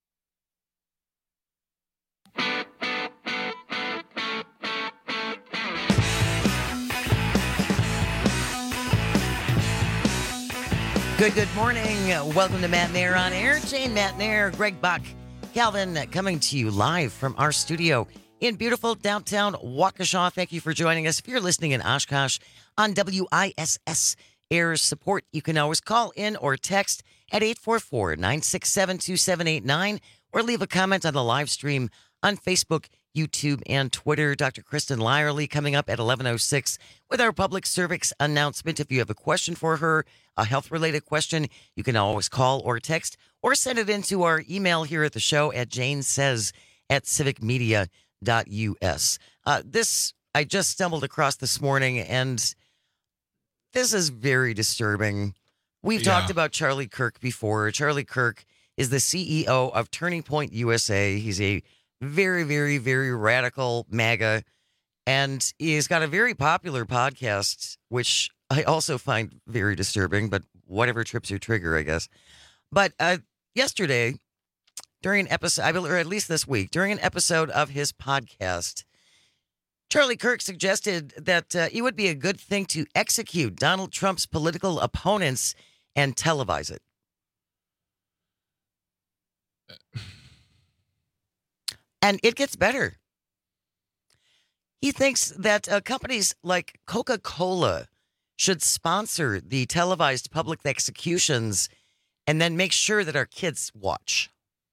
Good, good morning. Welcome to Matt Nair on Air. Jane Matt Nair, Greg Buck, Calvin coming to you live from our studio in beautiful downtown Waukesha. Thank you for joining us. If you're listening in Oshkosh on W I S S airs support, you can always call in or text at eight four four, nine six seven, two seven eight nine or leave a comment on the live stream on Facebook, YouTube, and Twitter. Doctor Kristen Lyerly coming up at eleven oh six with our public service announcement. If you have a question for her, a health-related question, you can always call or text or send it into our email here at the show at janesays at civic media dot u s. Uh, this I just stumbled across this morning, and this is very disturbing. We've Yeah. talked about Charlie Kirk before. Charlie Kirk is the C E O of Turning Point U S A. He's a very, very, very radical MAGA, and he's got a very popular podcast, which I also find very disturbing, but whatever trips your trigger, I guess. But uh, yesterday, during an episode, or at least this week, during an episode of his podcast, Charlie Kirk suggested that uh, it would be a good thing to execute Donald Trump's political opponents and televise it. And it gets better. He thinks that uh, companies like Coca-Cola should sponsor the televised public executions and then make sure that our kids watch.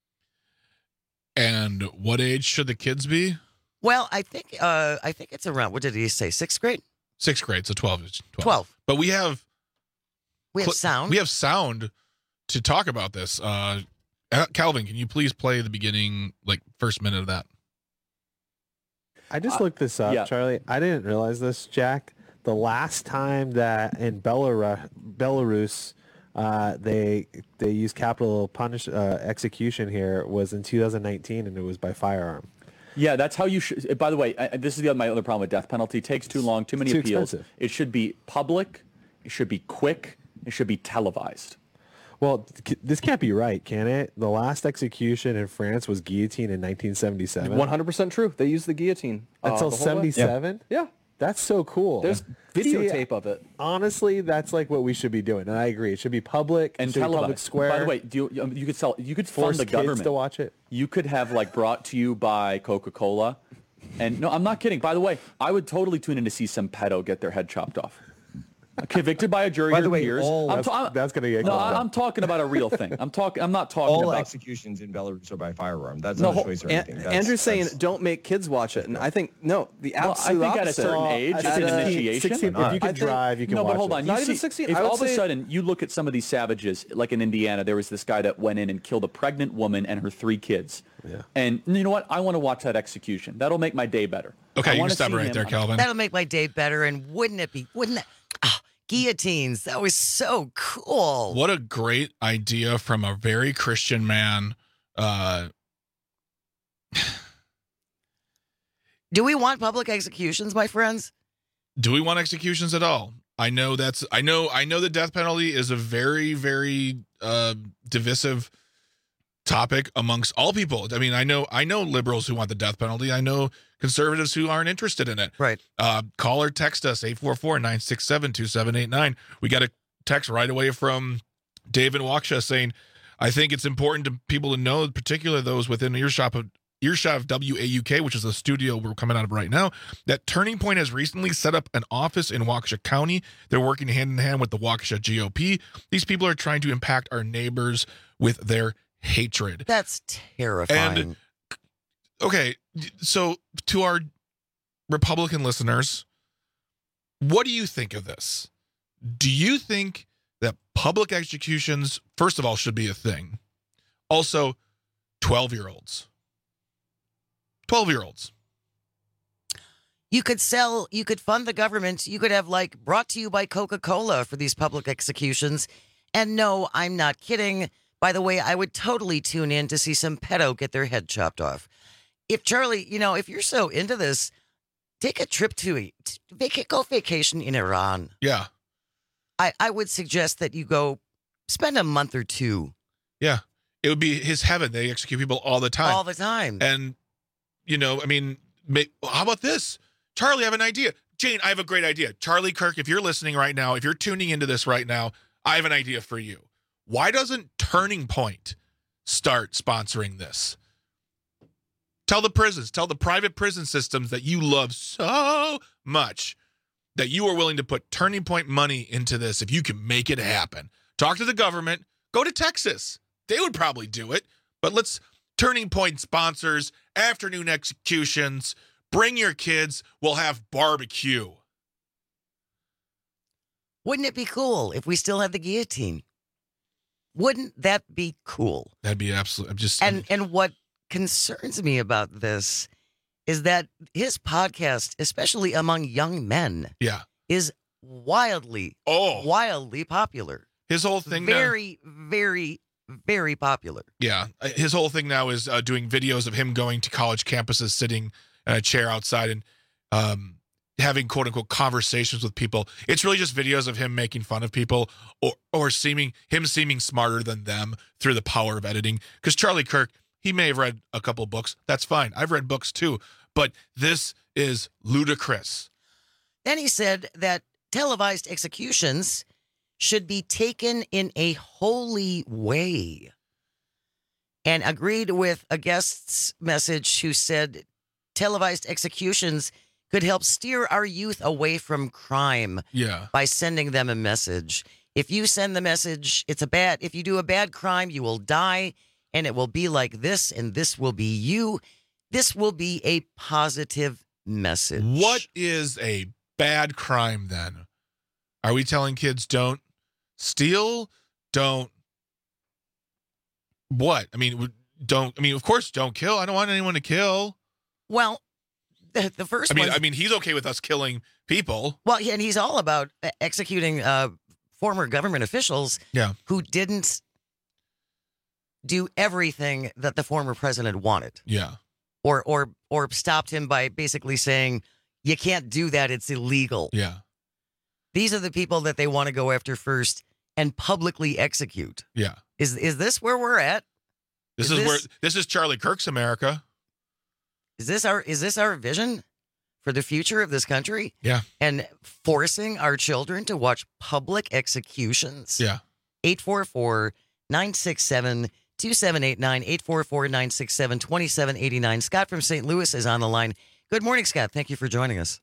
And what age should the kids be? Well, I think uh, I think it's around, what did he say, sixth grade? Sixth grade, so twelve. twelve. twelve. But we have... We have cl- sound. We have sound to talk about this. Uh, Calvin, can you please play the beginning, like, first minute of that? I just looked this up, yeah. Charlie. I didn't realize this, Jack. The last time that in Belarus, Belarus uh, they they used capital punish uh, execution here was in two thousand nineteen, and it was by firearm. Yeah, that's how you should. By the way, I, this is the, my other problem with death penalty. It takes too long, too many too appeals. expensive. It should be public. It should be quick. It should be televised. Well, c- this can't be right, can it? The last execution in France was guillotine in nineteen seventy-seven. one hundred percent true. They used the guillotine. uh, Until the whole way. seventy-seven? Yeah. That's so cool. There's videotape of it. Honestly, that's like what we should be doing. And I agree. It should be public. And it should be public televised. square. By the way, do you, um, you could sell. You could Force fund the kids government to watch it. You could have like brought to you by Coca-Cola, and no, I'm not kidding. By the way, I would totally tune in to see some pedo get their head chopped off. Convicted by a jury By of the way, peers. all- I'm That's, ta- that's going to get no, called I- out. I'm talking about a real thing. I'm talking. I'm not talking All about executions in Belarus are by firearm. That's No, not a ho- choice or An- anything. That's, Andrew's saying that's- don't make kids watch it, and I think no, the Well, I absolute think at a opposite. certain age, it's At, an uh, initiation. sixteen, if you I can think- drive, you can no, watch but hold it. on. Not You even see, sixteen, If I would all of a say- sudden you look at some of these savages, like in Indiana, there was this guy that went in and killed a pregnant woman and her three kids. Yeah. And you know what? I want to watch that execution. That'll make my day better. Okay, I you can wanna stop see right him- there, Calvin. That'll make my day better, and wouldn't it be? Wouldn't that? Ah, guillotines. That was so cool. What a great idea from a very Christian man. Uh, Do we want public executions, my friends? do we want executions at all? I know that's I know I know the death penalty is a very very uh, divisive topic amongst all people. I mean, I know I know liberals who want the death penalty. I know conservatives who aren't interested in it. Right. Uh, call or text us eight four four, nine six seven, two seven eight nine. We got a text right away from Dave in Waukesha saying, I think it's important to people to know, particularly those within earshot of earshot of W A U K, which is the studio we're coming out of right now, that Turning Point has recently set up an office in Waukesha County. They're working hand in hand with the Waukesha G O P. These people are trying to impact our neighbors with their hatred. That's terrifying. And okay, so to our Republican listeners, what do you think of this? Do you think that public executions, first of all, should be a thing? Also, twelve-year-olds. twelve-year-olds. You could sell, you could fund the government. You could have, like, brought to you by Coca-Cola for these public executions. And no, I'm not kidding. By the way, I would totally tune in to see some pedo get their head chopped off. If Charlie, you know, if you're so into this, take a trip to, vac- go vacation in Iran. Yeah. I, I would suggest that you go spend a month or two. Yeah. It would be his heaven. They execute people all the time. All the time. And, you know, I mean, may, how about this? Charlie, I have an idea. Jane, I have a great idea. Charlie Kirk, if you're listening right now, if you're tuning into this right now, I have an idea for you. Why doesn't Turning Point start sponsoring this? Tell the prisons, tell the private prison systems that you love so much that you are willing to put Turning Point money into this if you can make it happen. Talk to the government. Go to Texas. They would probably do it. But let's Turning Point sponsors, afternoon executions. Bring your kids. We'll have barbecue. Wouldn't it be cool if we still had the guillotine? Wouldn't that be cool? That'd be absolute. I'm just and and what concerns me about this is that his podcast, especially among young men, yeah, is wildly, oh, wildly popular. His whole thing, very, now, very, very popular. Yeah, his whole thing now is uh, doing videos of him going to college campuses, sitting in a chair outside, and um, having quote unquote conversations with people. It's really just videos of him making fun of people, or or seeming him seeming smarter than them through the power of editing. Because Charlie Kirk, he may have read a couple books. That's fine. I've read books too. But this is ludicrous. Then he said that televised executions should be taken in a holy way, and agreed with a guest's message who said televised executions could help steer our youth away from crime yeah. by sending them a message. If you send the message, it's a bad, if you do a bad crime, you will die, and it will be like this, and this will be you. This will be a positive message. What is a bad crime then? Are we telling kids don't steal? Don't what? I mean, don't, I mean, of course, don't kill. I don't want anyone to kill. Well, the, the first I mean, one's- I mean, he's okay with us killing people. Well, yeah, and he's all about executing uh, former government officials yeah. who didn't do everything that the former president wanted. Yeah. Or or or stopped him by basically saying, you can't do that, it's illegal. Yeah. These are the people that they want to go after first and publicly execute. Yeah. Is is this where we're at? This is, is, this, where this is Charlie Kirk's America. Is this our is this our vision for the future of this country? Yeah. And forcing our children to watch public executions? Yeah. eight four four, nine six seven, two seven eight nine, eight four four, nine six seven, two seven eight nine. Scott from Saint Louis is on the line. Good morning, Scott. Thank you for joining us.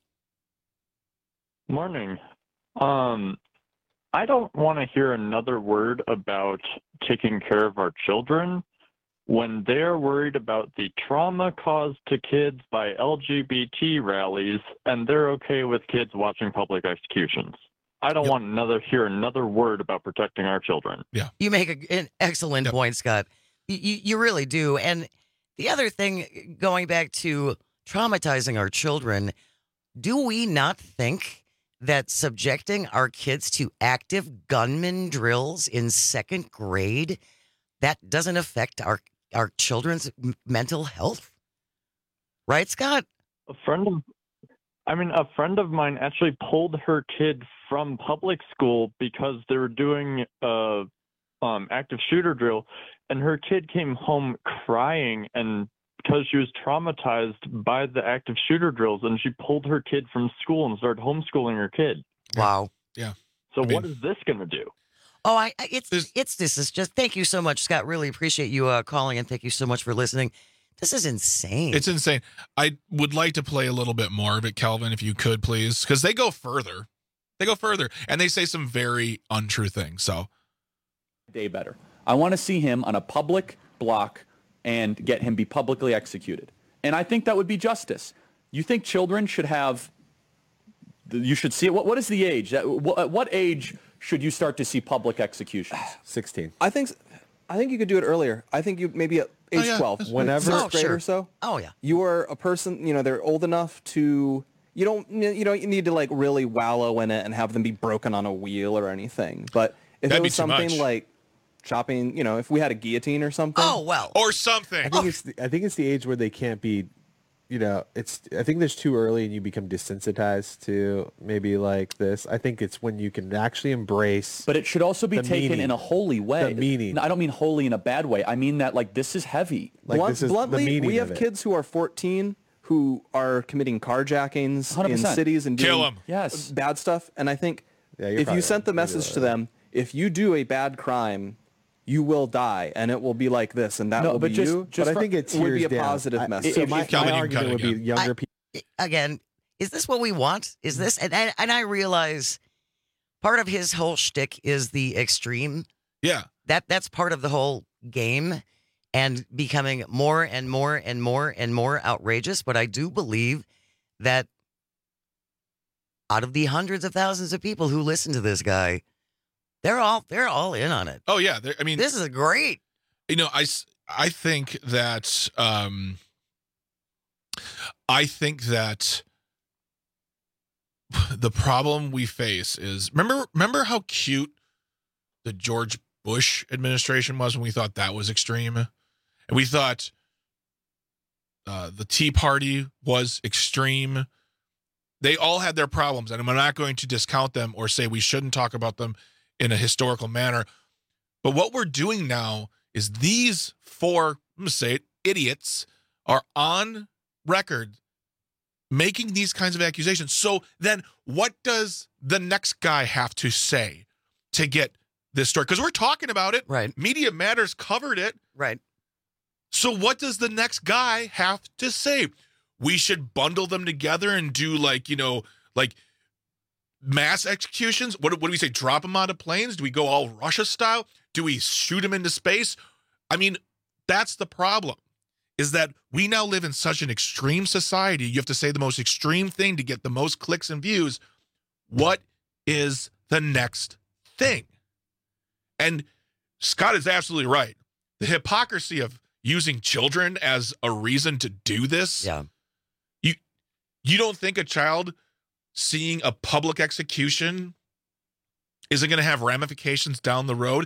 Morning. Um, I don't want to hear another word about taking care of our children when they're worried about the trauma caused to kids by L G B T rallies, and they're okay with kids watching public executions. I don't yep. want another hear another word about protecting our children. Yeah, you make a, an excellent yep. point, Scott. You, you you really do. And the other thing, going back to traumatizing our children, do we not think that subjecting our kids to active gunman drills in second grade, that doesn't affect our our children's mental health? Right, Scott? A friend of, I mean, a friend of mine actually pulled her kid from public school because they were doing a um, active shooter drill, and her kid came home crying and because she was traumatized by the active shooter drills, and she pulled her kid from school and started homeschooling her kid. Wow. Yeah. So I mean, what is this going to do? Oh, I it's it's this is just thank you so much, Scott. Really appreciate you uh, calling, and thank you so much for listening. This is insane. It's insane. I would like to play a little bit more of it, Calvin, if you could, please, because they go further. They go further, and they say some very untrue things. So, day better. I want to see him on a public block and get him be publicly executed, and I think that would be justice. You think children should have? You should see it. What what is the age? At what age should you start to see public executions? sixteen. I think I think you could do it earlier. I think you maybe at age oh, yeah. twelve, whenever first grade sure. or so. Oh yeah. You are a person, you know, they're old enough to you don't you know you need to like really wallow in it and have them be broken on a wheel or anything. But if That'd it was be too something much. like chopping, you know, if we had a guillotine or something. Oh well. or something. I think it's the, I think it's the age where they can't be, you know, it's I think there's too early and you become desensitized to maybe like this. I think it's when you can actually embrace. But it should also be the taken meaning. in a holy way. The meaning. I don't mean holy in a bad way. I mean that like this is heavy. Like Blunt, this is bluntly, the meaning we have of it. kids who are fourteen who are committing carjackings one hundred percent. in cities and Kill doing 'em. Yes. bad stuff. And I think Yeah, you're if you probably sent the right. message Maybe to them, if you do a bad crime, you will die, and it will be like this, and that No, will but be just- you. just but I for- think it would be a tears down. positive I- message. So If my, you- Calvin, my you can cut argument it would be again. younger I- people. Again, is this what we want? Is this, and, and, and I realize part of his whole shtick is the extreme. Yeah. That that's part of the whole game and becoming more and more and more and more outrageous. But I do believe that out of the hundreds of thousands of people who listen to this guy, they're all they're all in on it. Oh yeah, they're- I mean, this is great. You know, I, s- I think that um, I think that the problem we face is remember remember how cute the George Bush administration was when we thought that was extreme, and we thought uh, the Tea Party was extreme. They all had their problems, and I'm not going to discount them or say we shouldn't talk about them in a historical manner. But what we're doing now is these four, I'm going to say it, idiots are on record making these kinds of accusations. So then what does the next guy have to say to get this story? Because we're talking about it. Right. Media Matters covered it. Right. So what does the next guy have to say? We should bundle them together and do like, you know, like mass executions. What, what do we say? Drop them out of planes? Do we go all Russia style? Do we shoot them into space? I mean, that's the problem, is that we now live in such an extreme society. You have to say the most extreme thing to get the most clicks and views. What is the next thing? And Scott is absolutely right. The hypocrisy of using children as a reason to do this. Yeah. You you don't think a child seeing a public execution isn't going to have ramifications down the road?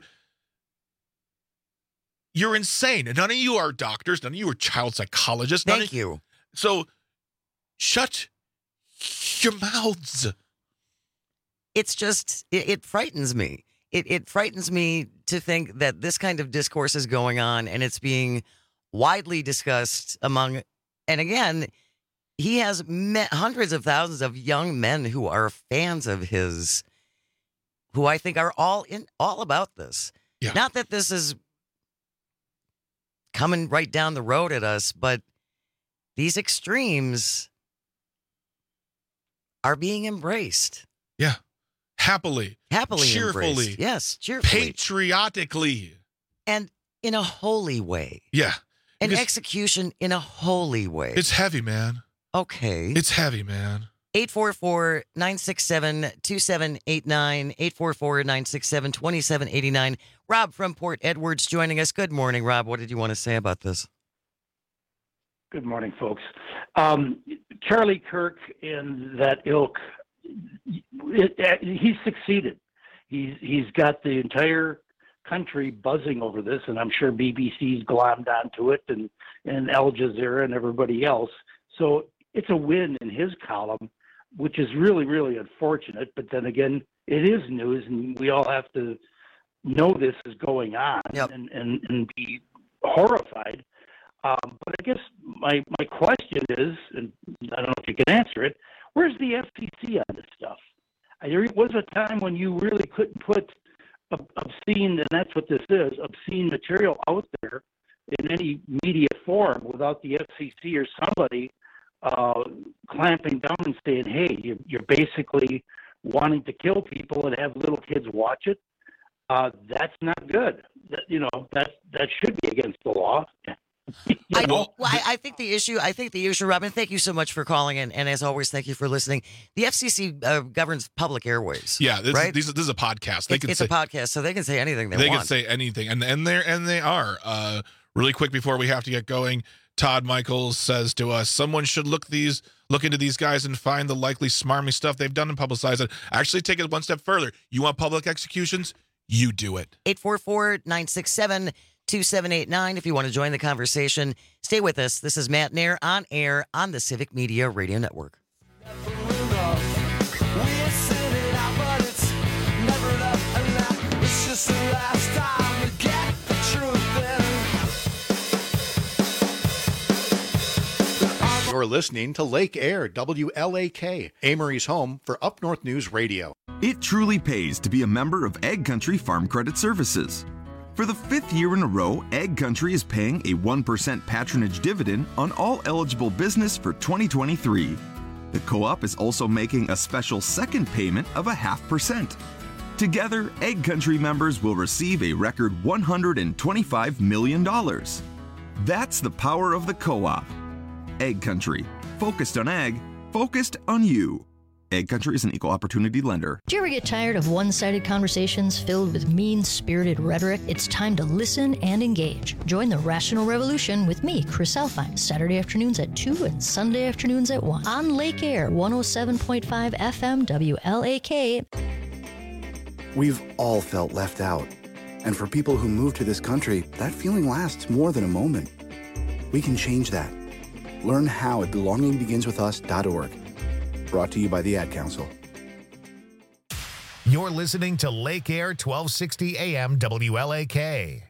You're insane. And none of you are doctors. None of you are child psychologists. None Thank of, you. So shut your mouths. It's just, it, it frightens me. It, it frightens me to think that this kind of discourse is going on and it's being widely discussed among, and again, he has met hundreds of thousands of young men who are fans of his, who I think are all in, all about this. Yeah. Not that this is coming right down the road at us, but these extremes are being embraced. Yeah. Happily. Happily cheerfully. embraced. Yes, cheerfully. Patriotically. And in a holy way. Yeah. An Because execution in a holy way. It's heavy, man. Okay. It's heavy, man. eight four four, nine six seven, two seven eight nine, eight four four, nine six seven, two seven eight nine. Rob from Port Edwards joining us. Good morning, Rob. What did you want to say about this? Good morning, folks. Um, Charlie Kirk and that ilk, it, it, he's succeeded. He's he's got the entire country buzzing over this, and I'm sure B B C's glommed onto it, and, and Al Jazeera and everybody else. So it's a win in his column, which is really, really unfortunate. But then again, it is news, and we all have to know this is going on yep. and, and, and be horrified. Um, but I guess my, my question is, and I don't know if you can answer it, where's the F C C on this stuff? There was a time when you really couldn't put obscene, and that's what this is, obscene material out there in any media forum without the F C C or somebody uh, clamping down and saying, hey, you're, you're basically wanting to kill people and have little kids watch it. Uh, that's not good. That, you know, that that should be against the law. I, well, I, I think the issue, I think the issue, Robin, thank you so much for calling in. And as always, thank you for listening. The F C C uh, governs public airways. Yeah, this, right? is, this is a podcast. They it's can it's say, a podcast, so they can say anything they, they want. can say anything. And and they and they are. Uh, really quick before we have to get going, Todd Michaels says to us, someone should look these look into these guys and find the likely smarmy stuff they've done and publicize it. Actually take it one step further. You want public executions? You do it. eight four four, nine six seven, two seven eight nine if you want to join the conversation. Stay with us. This is Matt Nair on air on the Civic Media Radio Network. You're listening to Lake Air, W L A K, Amory's home for Up North News Radio. It truly pays to be a member of Ag Country Farm Credit Services. For the fifth year in a row, Ag Country is paying a one percent patronage dividend on all eligible business for twenty twenty-three. The co-op is also making a special second payment of a half percent. Together, Egg Country members will receive a record one hundred twenty-five million dollars. That's the power of the co-op. Egg Country. Focused on egg, focused on you. Egg Country is an equal opportunity lender. Do you ever get tired of one-sided conversations filled with mean-spirited rhetoric? It's time to listen and engage. Join the Rational Revolution with me, Chris Alfine, Saturday afternoons at two and Sunday afternoons at one on Lake Air one oh seven point five F M W L A K. We've all felt left out. And for people who move to this country, that feeling lasts more than a moment. We can change that. Learn how at belonging begins with us dot org. Brought to you by the Ad Council. You're listening to Lake Air twelve sixty A M W L A K.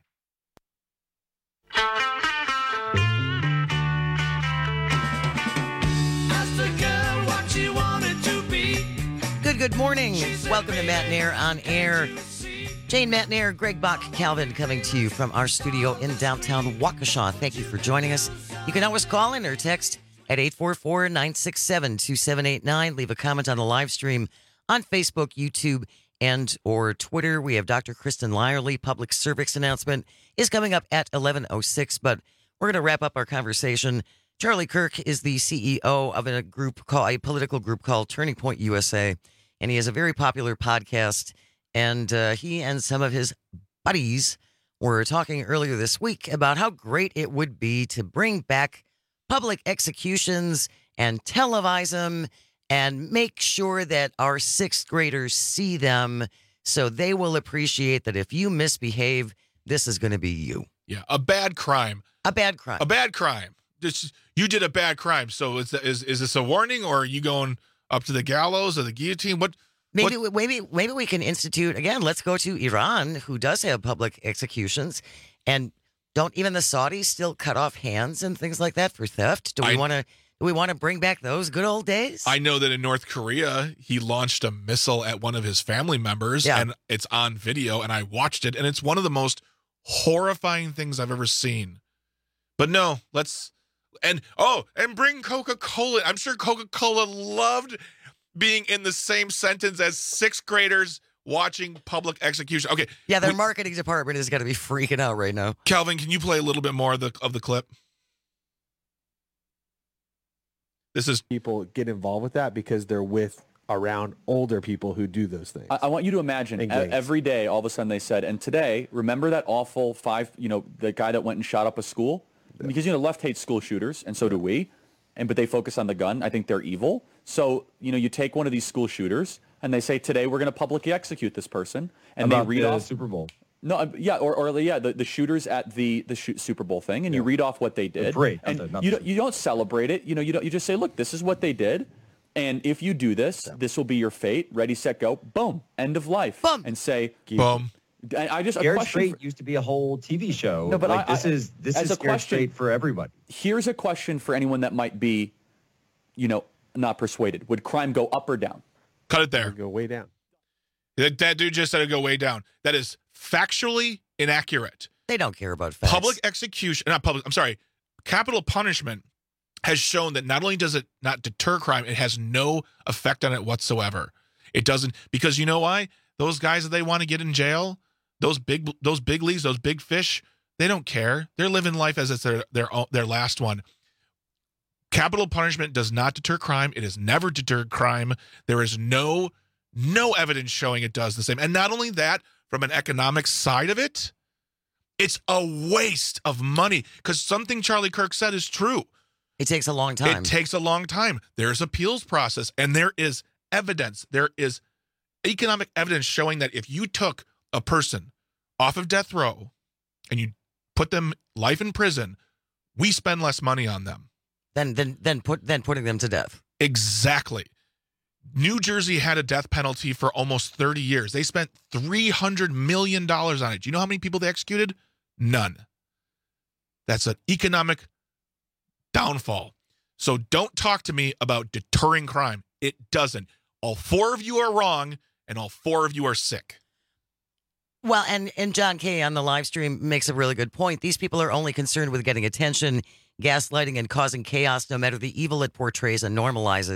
Good, good morning. Welcome to Matt and Air on Air. Jane, Matt and Air, Greg Bach, Calvin coming to you from our studio in downtown Waukesha. Thank you for joining us. You can always call in or text at eight four four, nine six seven, two seven eight nine. Leave a comment on the live stream on Facebook, YouTube, and or Twitter. We have Doctor Kristen Lyerly. Public service announcement is coming up at eleven oh six, but we're going to wrap up our conversation. Charlie Kirk is the C E O of a group called a political group called Turning Point U S A, and he has a very popular podcast. And uh, he and some of his buddies were talking earlier this week about how great it would be to bring back public executions and televise them and make sure that our sixth graders see them so they will appreciate that if you misbehave, this is going to be you. Yeah, a bad crime. A bad crime. A bad crime. This, you did a bad crime. So is, is is this a warning, or are you going up to the gallows or the guillotine? What? Maybe what? maybe maybe we can institute again. Let's go to Iran, who does have public executions, and don't even the Saudis still cut off hands and things like that for theft? Do we want to? Do we want to bring back those good old days? I know that in North Korea, he launched a missile at one of his family members, Yeah. and it's on video, and I watched it, and it's one of the most horrifying things I've ever seen. But no, let's and oh, and bring Coca-Cola. I'm sure Coca-Cola loved being in the same sentence as sixth graders watching public execution. Okay. Yeah, their we- marketing department is going to be freaking out right now. Calvin, can you play a little bit more of the of the clip? This is people get involved with that because they're with around older people who do those things. I, I want you to imagine e- Engaged. every day, all of a sudden they said, and today, remember that awful five, you know, the guy that went and shot up a school? Because, you know, left hates school shooters, and so do we. And but they focus on the gun. I think they're evil. So, you know, you take one of these school shooters, and they say, today we're going to publicly execute this person. And About they read the off Super Bowl. No, uh, yeah, or, or yeah, the, the shooters at the the shoot Super Bowl thing, and you read off what they did. parade, not and the- not you the- don't you don't celebrate it. You know, you don't you just say, look, this is what they did, and if you do this, this will be your fate. Ready, set, go. Boom. End of life. Boom. And say, boom. I, I just a Scared question. Straight for- used to be a whole T V show. No, but like, I- this I- is this as is a Scared question- Straight for everybody. Here's a question for anyone that might be, you know, not persuaded. Would crime go up or down? Cut it there. Go way down. That, that dude just said it'd go way down. That is factually inaccurate. They don't care about facts. Public execution, not public, I'm sorry, capital punishment has shown that not only does it not deter crime, it has no effect on it whatsoever. It doesn't, because you know why? Those guys that they want to get in jail, those big those big leagues, those big fish, they don't care. They're living life as it's their their own- their last one. Capital punishment does not deter crime. It has never deterred crime. There is no no evidence showing it does the same. And not only that, from an economic side of it, it's a waste of money, because something Charlie Kirk said is true. It takes a long time. It takes a long time. There's appeals process, and there is evidence. There is economic evidence showing that if you took a person off of death row and you put them life in prison, we spend less money on them. Then then then put then putting them to death. Exactly. New Jersey had a death penalty for almost thirty years. They spent three hundred million dollars on it. Do you know how many people they executed? None. That's an economic downfall. So don't talk to me about deterring crime. It doesn't. All four of you are wrong, and all four of you are sick. Well, and, and John Kay on the live stream makes a really good point. These people are only concerned with getting attention, gaslighting, and causing chaos, no matter the evil it portrays and normalizes.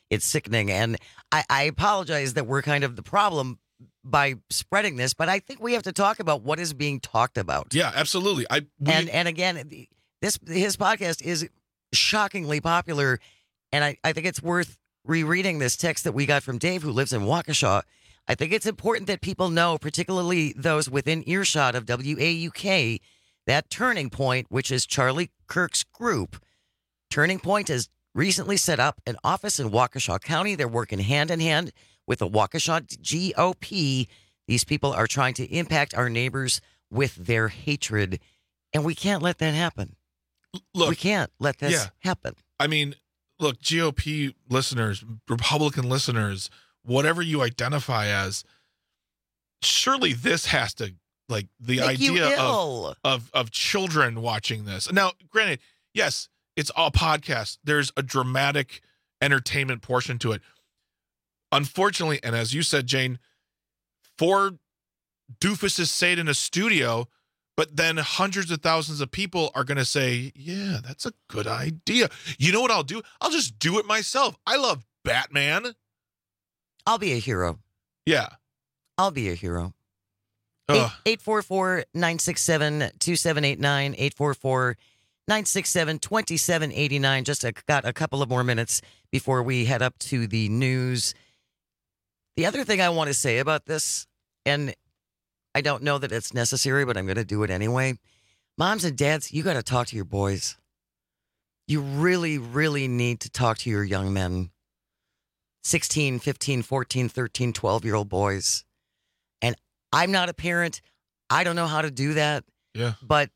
it's sickening. And I, I apologize that we're kind of the problem by spreading this, but I think we have to talk about what is being talked about. Yeah, absolutely. I we, and and again, this his podcast is shockingly popular, and I, I think it's worth rereading this text that we got from Dave, who lives in Waukesha. I think it's important that people know, particularly those within earshot of W A U K, that Turning Point, which is Charlie Kirk's group. Turning Point has recently set up an office in Waukesha County. They're working hand in hand with the Waukesha G O P. These people are trying to impact our neighbors with their hatred, and we can't let that happen. Look, we can't let this yeah. happen. I mean, look, G O P listeners, Republican listeners, whatever you identify as, surely this has to, like, the Make idea you of, ill. of of children watching this. Now, granted, yes, it's all podcast. There's a dramatic entertainment portion to it. Unfortunately, and as you said, Jane, four doofuses say it in a studio, but then hundreds of thousands of people are going to say, yeah, that's a good idea. You know what I'll do? I'll just do it myself. I love Batman. I'll be a hero. Yeah. I'll be a hero. Ugh. eight four four, nine six seven, two seven eight nine, eight four four, nine six seven, two seven eight nine. Just a, got a couple of more minutes before we head up to the news. The other thing I want to say about this, and I don't know that it's necessary, but I'm going to do it anyway. Moms and dads, you got to talk to your boys. You really, really need to talk to your young men. sixteen, fifteen, fourteen, thirteen, twelve-year-old boys. And I'm not a parent. I don't know how to do that. Yeah. But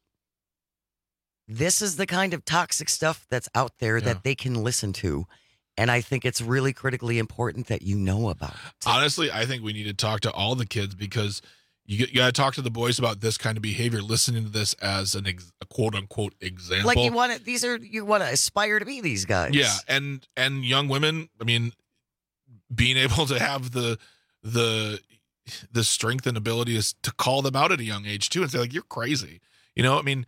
this is the kind of toxic stuff that's out there Yeah. that they can listen to. And I think it's really critically important that you know about it. Honestly, I think we need to talk to all the kids because you, you got to talk to the boys about this kind of behavior, listening to this as an ex, a quote unquote example. Like you want to, these are, you want to aspire to be these guys. Yeah. And, and young women, I mean, being able to have the, the, the strength and ability is to call them out at a young age too and say, like, you're crazy. You know, I mean,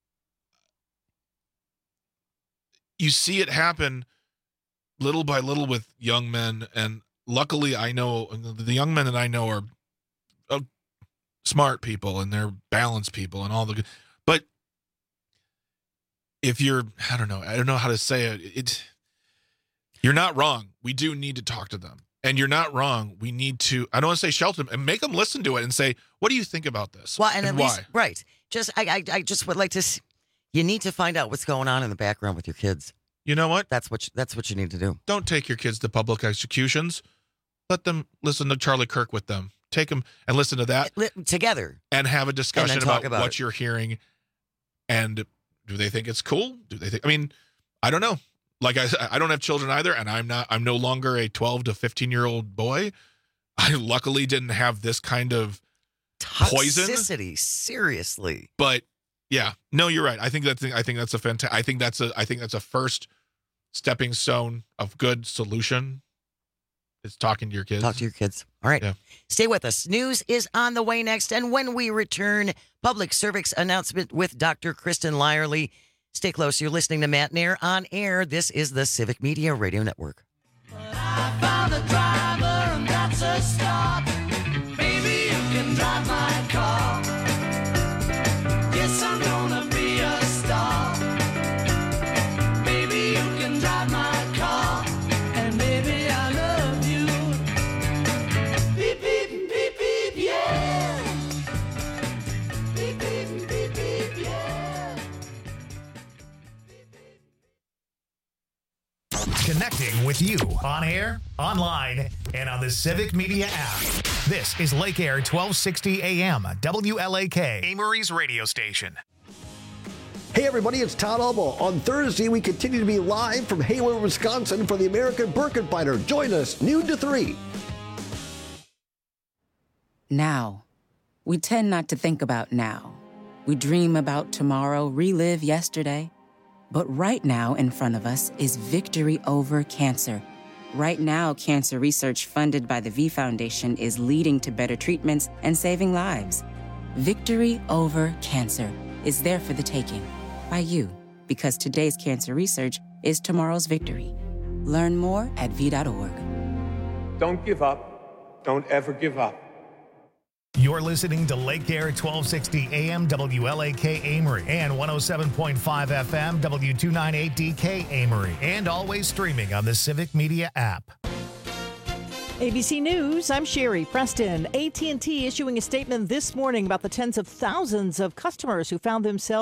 you see it happen little by little with young men, and luckily I know the young men that I know are uh, smart people and they're balanced people and all the good. But if you're, I don't know, I don't know how to say it. It, you're not wrong. We do need to talk to them, and you're not wrong. We need to. I don't want to say shelter them and make them listen to it and say, "What do you think about this?" Well, and, and at why? least, right? Just, I, I, I just would like to. See, you need to find out what's going on in the background with your kids. You know what? That's what you, that's what you need to do. Don't take your kids to public executions. Let them listen to Charlie Kirk with them. Take them and listen to that together and have a discussion about, about what it. you're hearing. And do they think it's cool? Do they think, I mean, I don't know. Like I I don't have children either. And I'm not, I'm no longer a twelve to fifteen year old boy. I luckily didn't have this kind of poison. Toxicity, seriously. But yeah, no, you're right. I think that's, I think that's a fantastic, I think that's a, I think that's a first stepping stone of good solution. It's talking to your kids. Talk to your kids. All right. Yeah. Stay with us. News is on the way next. And when we return, public service announcement with Doctor Kristen Lyerly. Stay close. You're listening to Matt Nair on air. This is the Civic Media Radio Network. I found a driver and that's a start. Baby, you can drive my car. Yes, I'm gonna be a star. Baby, you can drive my car. And baby, I love you. Beep, beep, beep, beep, yeah. Beep, beep, beep, beep, yeah. Connecting with you on air, online, and on the Civic Media app. This is Lake Air twelve sixty A M, W L A K, Amory's radio station. Hey everybody, it's Todd Alba. On Thursday, we continue to be live from Hayward, Wisconsin for the American Birkenbinder. Join us, noon to three. Now. We tend not to think about now. We dream about tomorrow, relive yesterday. But right now in front of us is victory over cancer. Right now, cancer research funded by the V Foundation is leading to better treatments and saving lives. Victory over cancer is there for the taking by you, because today's cancer research is tomorrow's victory. Learn more at v dot org. Don't give up. Don't ever give up. You're listening to Lake Air twelve sixty A M W L A K Amory and one oh seven point five F M W two ninety-eight D K Amory, and always streaming on the Civic Media app. A B C News, I'm Sherry Preston. A T and T issuing a statement this morning about the tens of thousands of customers who found themselves